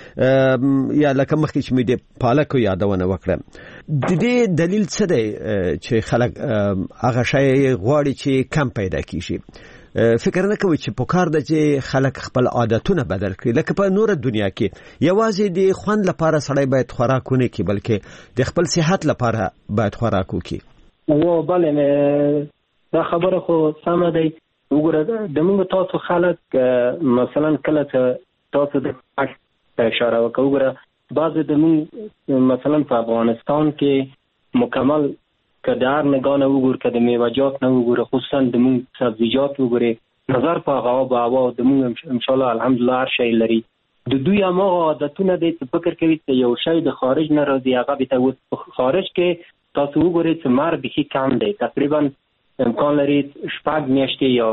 یا لکه مخکې چې مې د پالکو یادونه وکړه، د دې دلیل څه دی چې خلک هغه شی غواړي چې کم پیدا کېږي؟ فکر نه کوي چې په کار ده چې خلک خپل عادتونه بدل کړي. لکه په نور دنیا کې یوازې د خوند لپاره سړی باید خوراک ونه کړي بلکې د خپل صحت لپاره باید خوراک وکړي. او بله دا خبره خو سمه دی. وګوره د موږ تاسو خلک مثلا کله چې تاسو د اشاره وکړو، وګوره بعضې د موږ مثلا په افغانستان کې مکمل که د هر نگاه نه وګور که د میوه‌جات نه وګوره، خصوصا د موږ سبزیجات وګورې نظر په هغه آب و هوا د موږ انشاءالله الحمدلله هر شی لري. د دوی هماغه عادتونه دی چې فکر کوي چې یو شی د خارج نه راځي هغه به ته خارج کې تاسو وګورئ چې مار بیخي کم دی، تقریبا امکان لري شپږ میاشتې یا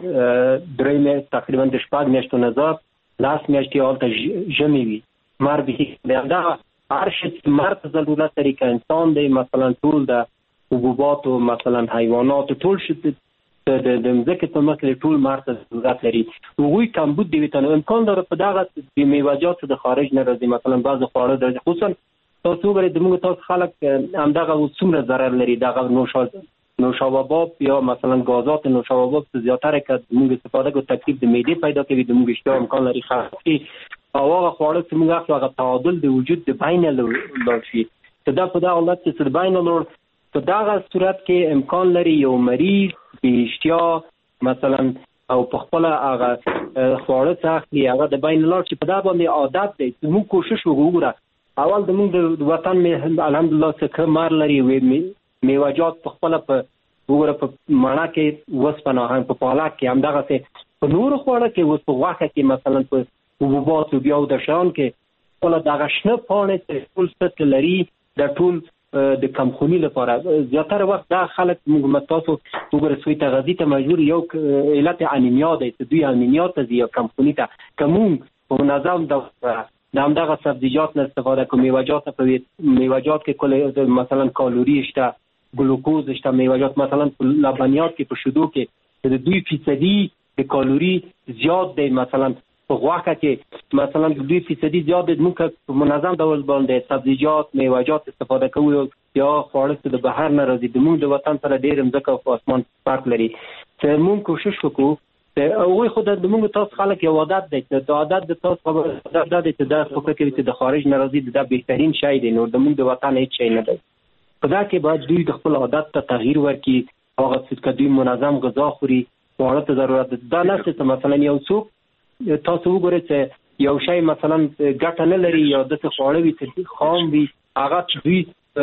درې میاشتې تقریبا د شپږ میاشتو نه زیات لاس میاشتې هلته ژمی وي مر به همدغه هر شي مر ته ضرورت لري که انسان دی مثلا ټول د حبوباتو مثلا حیوانات ټول شي د د مځکې په مخ کې ټول مر ته ضرورت لري هغوی کمبود د ویټامین امکان لري په دغه د میوه‌جاتو د خارج نه راځي مثلا بعضې خواړه درځي خصوصا تاسو وګورئ زموږ تاسو خلک همدغه څومره ضرر لري دغه نوشا نوشاباب یا مثلا غازات نوشاباب څه زیاتره که موږ استفاده کوو تکلیف د معدې پیدا کوي د موږ اشتها امکان لري خاصي او هغه خواړه چې موږ اخلو هغه تعادل د وجود د بین لاړ شي چې دا په دغه حالت کې د بین لاړ په دغه صورت کې امکان لري یو مریض د اشتها مثلا او په خپل هغه خواړه څه اخلي هغه د بین لاړ شي په دا باندې عادت دی چې موږ کوشش وکړو اول د موږ د وطن مې الحمدلله څه مار لري وي میوه‌جات په خپل په وګوره په مڼه کې وسپنه هم په پالک کې هم دغه څه په نورو خواړه کې اوس په غوښه کې مثلا په حبوباتو بیا د شیان کې خپله دغه شنه پاڼې چې ټول څه لري د ټول د کمخوني لپاره زیاتره وخت دا خلک موږ تاسو وګوره سوی تغذیه ته مجبور یو علت انیمیا دی چې دوی انیمیا ته ځي یا کمخوني ته که موږ په منظم ډول د همدغه سبزیجات نه استفاده کوو میوه‌جات په میوه‌جات کې کل مثلا کالوري شته گلوکوز شته میوه‌جات مثلا په لبنیات کې په شیدو کې د دوی فیصدي د کالوري زیات دی مثلا په غوښه کې مثلا د دوی فیصدي زیات دی موږ په منظم ډول باندې سبزیجات میوه‌جات استفاده کوو یا خواړه چې د بهر نه راځي د موږ د وطن سره ډېر مځکه او اسمان فرق لري چې موږ کوشش وکړو هغوی خو د موږ تاسو خلک یو عادت دی چې د عادت د تاسو خبره دا دی چې دا فکر کوي چې د خارج نه راځي دا بهترین شی دی نو د موږ د وطن هیڅ شی نه دی په دا کې باید دوی د خپل عادت ته تغییر ورکړي هغه چې دوی منظم غذا خوري خواړه ته ضرورت دا نه چې مثلا یو څوک تاسو وګورئ چې یو شی مثلا ګټه نه لري یا داسې خواړه وي چې خام وي هغه دوی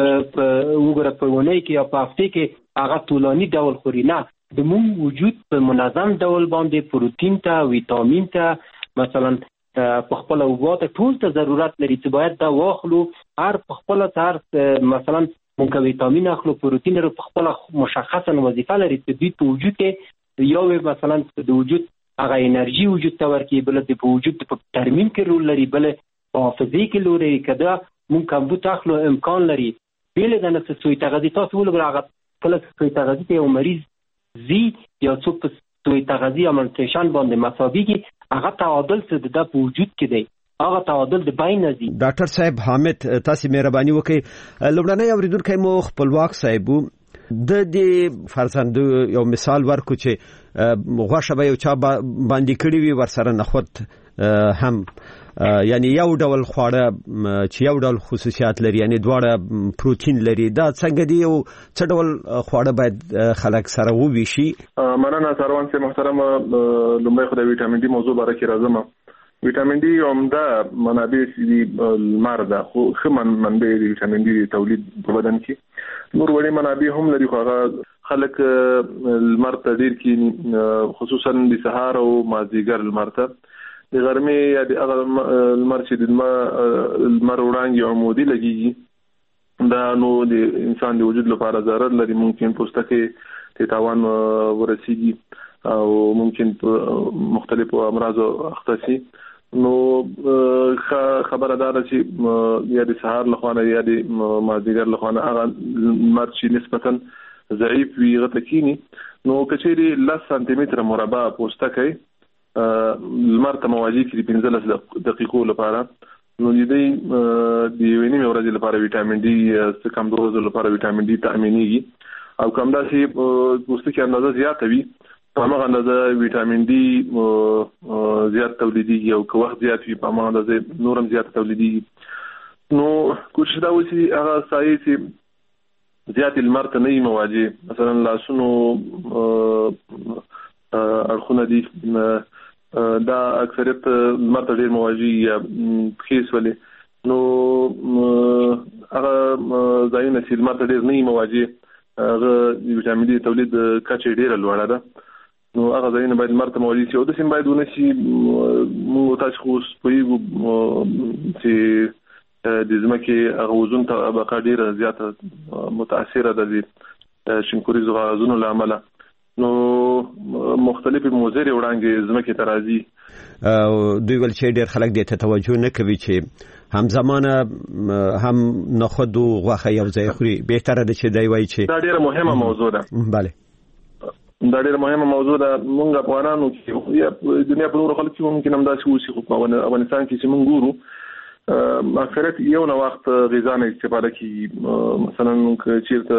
وګوره په اونۍ کې یا په هفتې کې هغه طولاني ډول خوري نه د موږ وجود په منظم ډول باندې پروتین ته ویټامین ته مثلا په خپل اوبو ته ټول ته ضرورت لري چې باید دا واخلو هر په خپل تر مثلا موږ ویټامین اخلو پروتین لرو په خپل مشخصه وظیفه لري چې دوی په وجود کې یو مثلا د وجود هغه انرژي وجود ته ورکړي بل د وجود په ترمیم کې رول لري بل په حافظه کې رول لري کدا موږ کمبود اخلو امکان لري بیل د نفس سوی تغذیه تاسو ولګره هغه کله سوی تغذیه یو مریض زی یا څوک په سوی تغذیه امنټیشن باندې مساوي کې هغه تعادل څه د په وجود کې دی هغه تعادل د بین نزي ډاکټر صاحب حامد تاسو مهرباني وکړئ لومړنۍ اوریدونکو مو خپلواک صاحب د دې فرزند یو مثال ورکو چې غوښه به یو چا باندې کړی وي ورسره نخود هم یعنی یو ډول خواړه چې یو ډول خصوصیات لري یعنی دواړه پروتین لري دا څنګه دی او څه ډول خواړه باید خلک سره وویشي مننه سروان سي محترم لومړی خو د ویټامین ډي موضوع باره کې راځم ویټامین ډي عمده منابع دي المار ده خو ښه منبع دي ویټامین ډي تولید په بدن کې نور وړي منابع هم لري خو هغه خلک المار ته ډیر کې خصوصا د سهار او مازیګر المار ته د غرمې یا د المار چې د المار وړاندې عمودي لګيږي دا نو د انسان د وجود لپاره ضرر لري ممکن پوستکي ته تاوان ورسیږي او ممکن مختلفو امراض اخته شي نو خبره دار چې یا د سهار لخوانه یا د مازیګر لخوانه هغه مرچی نسبتا ضعیف وي غته کینی نو کچېری لس سانتي متر مربع پوستکي المرته مواجه کې پنځلس دقیقو لپاره نو د دې د وینې ورځې لپاره ویټامین ډي څخه کم دوز لپاره ویټامین ډي تامینېږي او کوم داسې پوستکي اندازه زیاته وي په هغه اندازه ویټامین ډي زیات تولیدېږي او که وخت زیات وي په هغه اندازه نورم زیات تولیدېږي نو کوشش دا وشي هغه سایه چې زیات المر ته نه مواجه مثلا لاسونو اړخونه دي دا اکثریت المر ته ډېر مواجه یا پښې سولې نو هغه ځایونه چې المر ته ډېر نه مواجه هغه ویټامین ډي تولید کچه ډېره لوړه ده نو هغه ځایونه باید مرته مواجه شي او د سیم باید ونه شي موږ تاسو خو سپوږیږو چې د ځمکې هغه وزن طبقه ډیره زیاته متاثره ده شینکوري غازونو لامل نو مختلفې موزري وړاندې زمکه ترازی دوی ول چې ډېر خلک دې ته توجه نه کوي چې هم زمانه هم نخود او غوخه یو ځای خوري بهتره ده چې دی وایي چې دا ډېره مهمه موضوع ده. bale دا ډېره مهمه موضوع ده. موږ افغانانو چې یا دنیا په نورو خلکو ممکن هم داسې وشي خو په افغانستان کې چې موږ ګورو اکثریت یو نه وخت غذا نه استفاده کوي. مثلا چیرته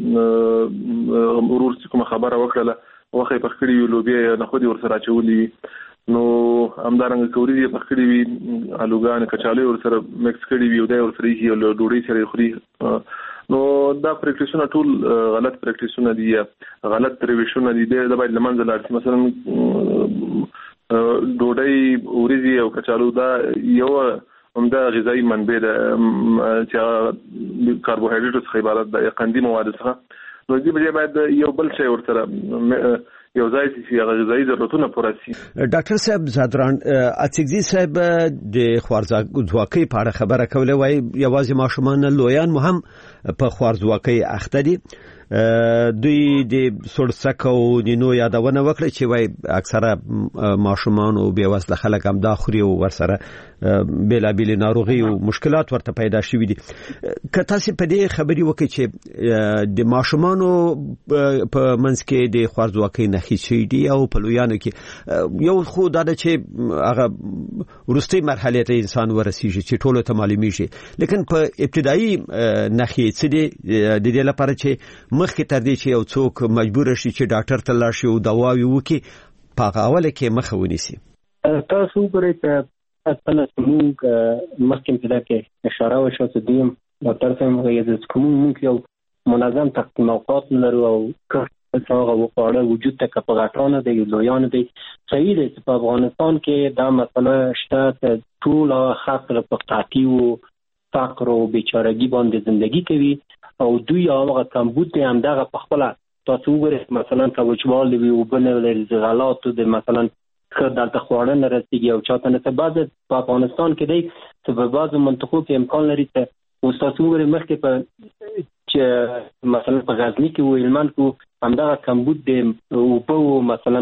ورور چې کومه خبره وکړه وخه په خړی لوبیا نه خو دې ورسره چولې نو همدارنګه کوري دې په خړی وی الوګان کچالو ورسره مکس کړی وی او دا ورسره یې له ډوډۍ سره خوري. نو دا پریکټیسونه ټول غلط پریکټیسونه دي غلط پریویشونه دي د باید لمنځه لاړ. مثلا ډوډۍ وريزي او کچالو دا یو همدا غذایی منبع ده چې کاربوهایډریټ څخه عبارت ده یا قندي مواد څخه. نو دې بجې باید یو بل شی ورسره یو ځای چې غذایی ضرورتونه پوره شي. ډاکټر صاحب زادران اڅګزي صاحب د خوارځواکۍ په اړه خبره کوله وای یوازې ماشومان لویان مهم په خوارځواکۍ اخته دي. دوی د سړسک او نینو یادونه وکړه چې وای اکثره ماشومان او بې وسله خلک هم دا خوري او ورسره بېلابېلې ناروغي او مشکلات ورته پیدا شوي دي. که تاسو په دې خبرې وکړئ چې د ماشومانو په منځ کې د خوارځواکۍ نښې شي دي او په لویانو کې یو خو دا ده چې هغه وروستۍ مرحلې ته انسان ورسیږي چې ټولو ته معلومیږي لیکن په ابتدایي نښې څه دي د دې لپاره چې مخکې تر دې چې یو څوک مجبور شي چې ډاکټر ته لاړ شي او دواوي وکړي په اوله کې مخه ونیسي. تاسو وګورئ چې اصلا موږ مخکې په دغه اشاره وشو چې دیم ډاکټر څنګه یې د کوم موږ یو منظم تقسیم اوقات لرو او څنګه وقاړه وجود ته کپغاتونه د لویانو دی. صحیح دی چې په افغانستان کې دا مسله شته ټول خلک په قحطي او فقر او بیچارهګي باندې ژوندۍ کوي او دوی هغه کمبود دي هم دغه په خپل تاسو وګورئ مثلا کوچوال وی او بنل زغالات د مثلا دلته خوړل نه رسیږي او چاته نه ته بعد په افغانستان کې دی چې په بعضو منطقو کې امکان لري چې او تاسو وګورئ مخکې په چې مثلا په غزنی کې او هلمند کې همدغه کمبود دی او په مثلا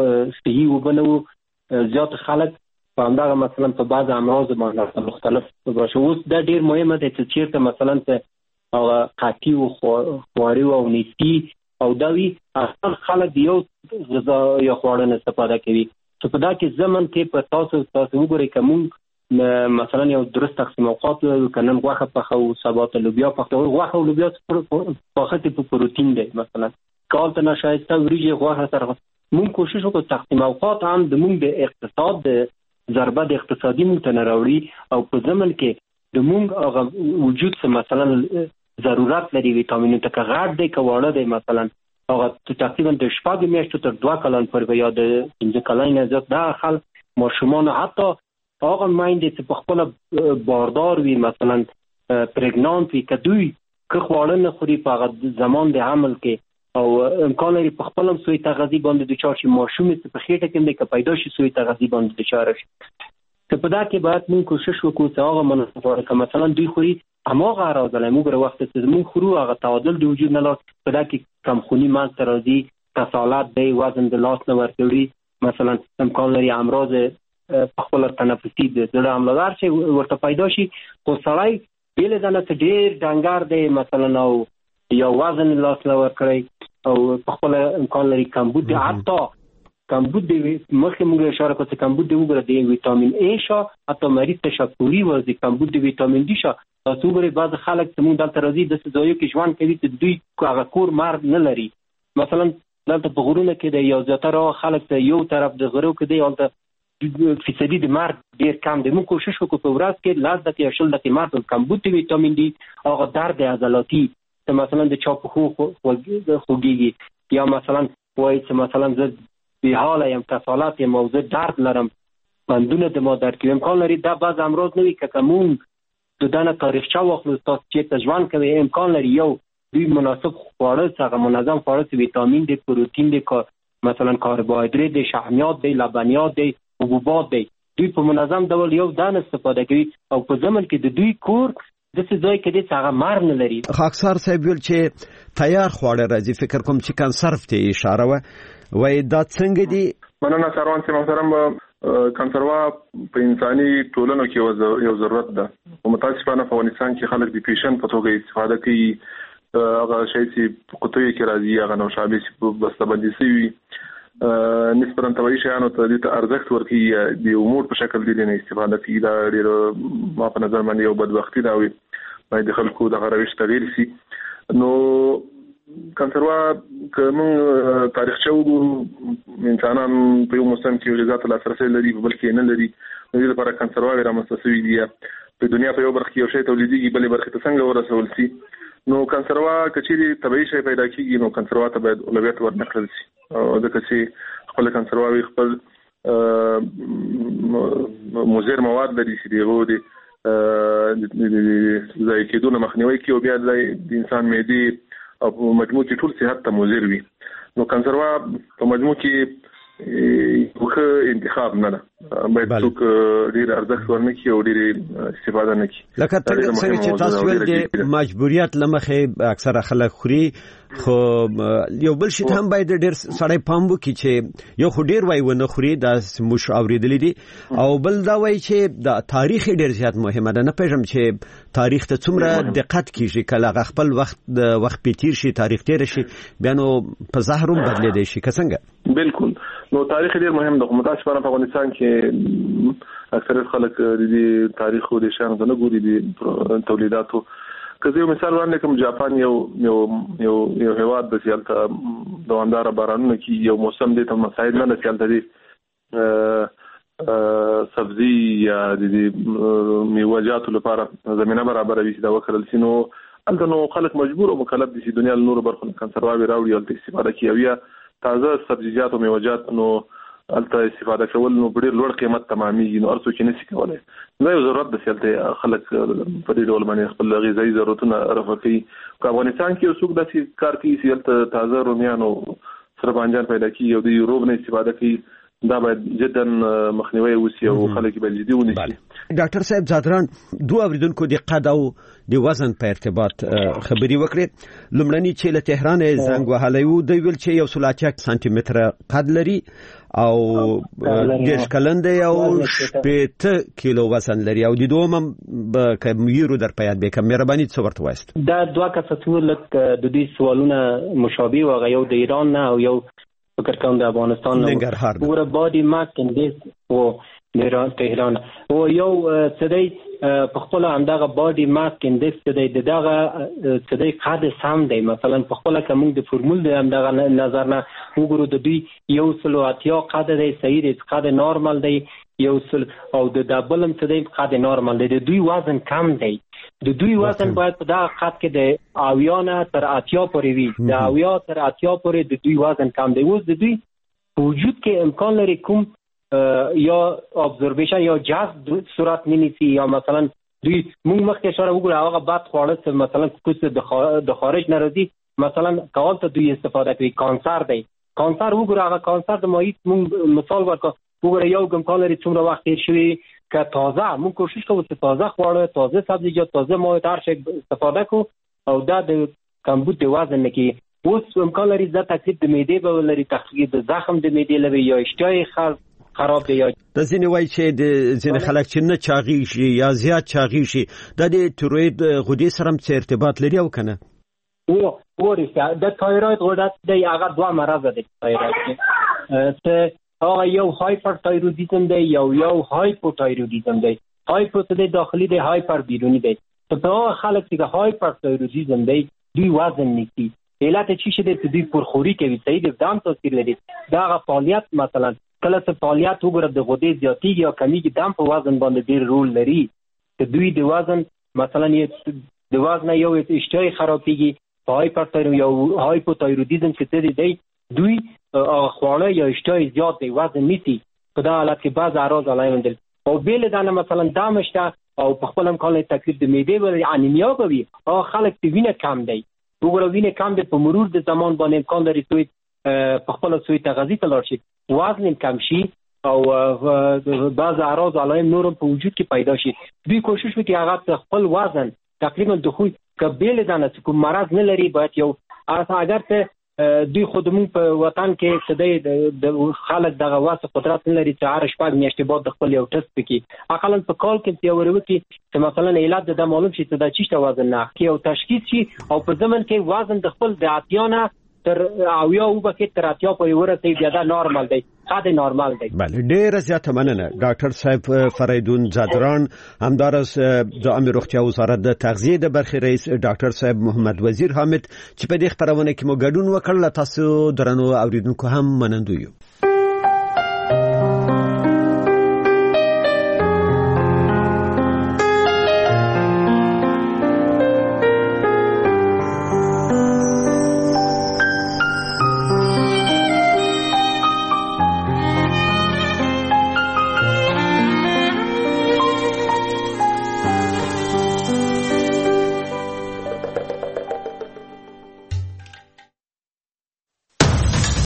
صحي وبنو زیات خلک په همدغه مثلا په بعض امراض باندې مختلف باشه. اوس دا ډیر مهمه ده چې چیرته مثلا ته هغه قحطي او خواري او نیستی او داوی اصل خلک یو غذا یا خواړه نه استفاده کوي. چې په دا کې زمن کې په تاسو تاسو وګورئ کوم مثلا یو درست تقسیم اوقات کنن غوښه په خو سبات لوبیا په غوښه او لوبیا په خاطر په پروتین دی مثلا کال ته نشایسته وريجه غوښه سره مونږ کوشش وکړو تقسیم اوقات هم د مونږ د اقتصاد د ضربه د اقتصادي متن راوړي او په زمن کې د مونږ هغه وجود څخه مثلا ضرورت لري ویټامینونو ته غاړه دی کواړه دی مثلا هغه تقریبا د شپږ میاشتو تر دوه کلن پورې یا د پنځه کلن نه زیات دا خل ماشومان حتی هغه مایندې چې په خپل باردار وي مثلا پرګنانت وي کدوی که خواړه نه خوري په هغه زمان د حمل کې او امکان لري په خپل هم سوی تغذیه باندې د چار شي ماشوم چې په خېټه کې د پیدا شي سوی تغذیه باندې د چار شي. ته په دا کې باید موږ کوشش وکړو چې هغه مناسبه که مثلا دوی خوري هماغه راځي موږ وروخت چې موږ خورو هغه تعادل د وجود نه لاس په دا کې کمخونی مال تر راځي کسالات دی وزن د لاس نه ورکړي مثلا امکان لري امراض په خپل تنفسي د زړه عملدار شي ورته پیدا شي خو سړی بیل ځنه ته ډیر ډنګار دی مثلا او یا وزن لاس نه ورکړي او په خپل امکان لري کمبود حتی کمبود دی مخکې موږ اشاره کوو چې کمبود دی وګوره دی ویټامین ای شا حتی مریض تشکری ورزي کمبود دی ویټامین ډي شا تاسو وګورئ بعض خلک چې موږ دلته راځي د ځایو کې ژوند کوي چې دوی هغه کور مرګ نه لري مثلا دلته په غرونو کې دی یو زیاتره خلک ته یو طرف د غرو کې دی هلته فیصدي د مرګ ډیر کم دی. موږ کوشش وکړو په ورځ کې لاس دقیقې شل دقیقې مرګ کمبود دی ویټامین ډي هغه درد عضلاتي چې مثلا د چا په خو خوږیږي یا مثلا وایي چې مثلا زه به حاله یم کسالات یم او زه درد لرم بندونه د ما درد کوي امکان لري دا بعض امراض نه وي که کوم د دانه تاریخچه واخلو تاسو چې ته ژوند کوي امکان لري یو دوی مناسب خواړه څنګه منظم خواړه ویټامین دی پروتین دی مثلا کاربوهایدریت دی شحمیات دی لبنیات دی حبوبات دی دوی په منظم ډول یو دانه استفاده کوي او په زمن کې د دوی کور داسې ځای کې دی چې هغه مار نه لري. خاکسار صاحب ویل چې تیار خواړه راځي، فکر کوم چې کنسرف ته اشاره وه، وایي دا څنګه دي؟ مننه سروان صاحب. محترم کنسروا په انساني ټولنو کې یو ضرورت ده، او متاسفانه په افغانستان کې خلک د پیشن په توګه استفاده کوي. هغه شی چې په قطوی کې راځي هغه نوشابه چې بسته‌بندي شوي نسبتاً طبیعي شیانو ته د ارزښت ورکوي، د امور په شکل دي نه استفاده کوي. دا ډېر ما په نظر باندې یو بدبختي ده، وي د خلکو د روش تغییر شي. نو کنسروا که موږ تاریخچه وګورو، انسانان په یو موسم کې غذا ته لاسرسی لري، په بل کې نه لري. د دې لپاره کنسرواوې رامنځته شوي دي. په دنیا په یو برخه کې یو شی تولیدېږي، بلې برخې ته څنګه ورسول شي. نو کنسروا که چیرې طبیعي شی پیدا کېږي، نو کنسروا ته باید اولویت ورنکړل شي، ځکه چې خپل کنسرواوې خپل مضر مواد لري چې د هغو د ضایع کېدو نه مخنیوی کوي، او بیا د انسان معدې او په مجموع کې ټول صحت ته مضر وي. نو کنسروا په مجموع کې یو ښه انتخاب نه ده، باید څوک ډېر ارزښت ورنکړي او ډېرې استفاده نه کړي. لکه څنګه چې تاسو ویل د مجبوریت له مخې اکثره خلک خوري، خو یو بل شی ته هم باید ډېر سړی پام وکړي چې یو خو ډېر وایي ونه خوري، دا موږ اورېدلی دي، او بل دا وایي چې د تاریخ ډېر زیات مهمه ده. نه پوهېږم چې تاریخ ته څومره دقت کېږي، کله هغه خپل وخت د وخت پې تېر شي، تاریخ تېره شي، بیا نو په زهر هم بدلېدی شي، که څنګه؟ بالکل. نو تاریخ ډېر مهم ده، خو متاسفانه په افغانستان کې اکثریت خلک د دې تاریخ او د شیانو ته نه ګوري، د تولیداتو. که زه یو مثال وړاندې کړم، جاپان یو یو یو یو هېواد ده چې هلته دوامداره بارانونه کېږي، یو موسم دی ته مساعد نه ده چې هلته د سبزي یا د میوه‌جاتو لپاره زمینه برابروي چې دا وکرل شي. نو هلته نو خلک مجبور او مکلف دي چې دنیا له نورو برخو نه کنسرواوې راوړي، هلته استفاده کوي، او یا تازه سبزیجات او میوه‌جات نو هلته استفاده کول نو په ډېر لوړ قیمت تمامېږي. نو هر څوک یې نشي کولی. دا یو ضرورت ده چې هلته خلک په دې ډول باندې خپل غذایي ضرورتونه رفع کوي. که افغانستان کې یو څوک داسې کار کوي چې هلته تازه رومیان او سره بانجان پیدا کېږي او د روب نه استفاده کوي، دا باید جدا مخنیوی وشي او خلک باید جدي ونیسي. ډاکټر صاحب زادران، دوه اوریدونکو د قد او د وزن په ارتباط خبري وکړې. لومړنی چې له تهران زنګ وهلی و، دوی ویل چې یو سل اتیا سانتي متره قد لري او دېرش کلن دی او شپېته کیلو وزن لري، او د دوم هم که یورو در په یاد بیکم مهرباني څه ورته وایست؟ دا دوه کسه څو لږ د دوی سوالونه مشابه و، هغه یو د ایران نه او یو فکر کوم د افغانستان نه. وره بادي ماس اندیس و د تهران او یو څه دی په خپل همدغه بادي ماس اندیس څه دی دغه څه دی قد سم دی. مثلا په خپل کوم د فرمول د همدغه نظر نه وګورو، د دوی یو سل اتیا قد دی صحیح دی، قد نورمال دی یو سل، او د دبل هم څه دی قد نورمال دی. د دوی وزن کم دی، د دوی وزن باید په دغه قد کې د اویا نه تر اتیا پورې وي، د اویا تر اتیا پورې د دوی وزن کم دی. اوس د دوی په وجود کې امکان لري کوم یا ابزرویشن یا جذب صورت ننیسي، یا مثلا دوی موږ مخکې اشاره وګورو هغه بد خواړه مثلا کوڅه د خارج نه راځي، مثلا کال ته دوی استفاده کوي. کانسر دی، کانسر وګورو هغه کانسر د مایع موږ مثال ورکړو، وګورو یو امکان لري څومره وخت تیر شوی که تازه موږ کوشش کوو چې تازه خواړه، تازه سبزیجات، تازه مواد هر شی استفاده کوو، او دا د کمبود د وزن نه کې. اوس امکان لري دا تکلیف د معدې به ولري، تخریب د زخم د معدې لري، یا اشتهای خراب دی. د ځینې وایي چې د ځینې خلک چې نه چاغېږي یا زیات چاغېږي، دا د تایرویډ غدې سره هم څه ارتباط لري او که نه؟ او ورسته د تایرویډ غده دی، هغه دوه مرض دي تایرویډ کې. هغه یو هایپر تایرویډیزم دی، یو یو هایپو تایرویډیزم دی. هایپو څه دی داخلي دی، هایپر بیرونی دی. په هغه خلک چې هایپر تایرویډیزم دی دوی وزن نیسي. علت چی شي د دوی پرخوري کوي، صحیح د دم تاثیر لري. دا غ فعالیت مثلا کله چې فعالیت وګوره د غدې زیاتیږي یا کمیږي، دم په وزن باندې ډیر رول لري. چې دوی د وزن مثلا یې د وزن یو اشتهای خرابېږي، هایپر تایرویډ یا هایپوتایرویډیزم چې دی دوی خواړه یا اشتهای زیات دی وزن نیسي. په دا حالت کې بعض اعراض علائم دي، او بیل دانه مثلا دم شته او په خپل امکان تکلیف د معدې ولري، انیمیا کوي، او خلک د وینې کم دی. وګوره وینې کم دی، په مرور د زمان باندې امکان لري دوی په خپل سوی تغذیه ته لاړ شي، وزن کم شي، او بعض اعراض علائم نور په وجود کې پیدا شي. دوی کوشش وکړي هغه خپل وزن تقریبا د خو کبیل دانه کوم مرض نه لري باید یو اگر ته دوی خودمون په وطن کې کدی د خلک دغه واسه قدرت نه لري چې هر شپږ میاشتې بعد د خپل یو ټست وکړي اقلا په کال کې یو وروتي چې مثلا علت د معلوم شي چې د چیشته وزن نه کې او تشخیص شي او په زمن کې وزن د خپل د اتیانه تر او یا وبکه تر اتیا پورې ورته بیا دا نورمال دی خاطر نورمال دی. بله ډیره زیاته مننه ډاکټر صاحب فریدون زادران همدارس د امر روغتیا وزارت د تغذیه د برخې رئیس ډاکټر صاحب محمد وزیر حامد چې په دې خبرونه کې مو ګډون وکړل. تاسو درنو اوریدونکو هم منندوی یو.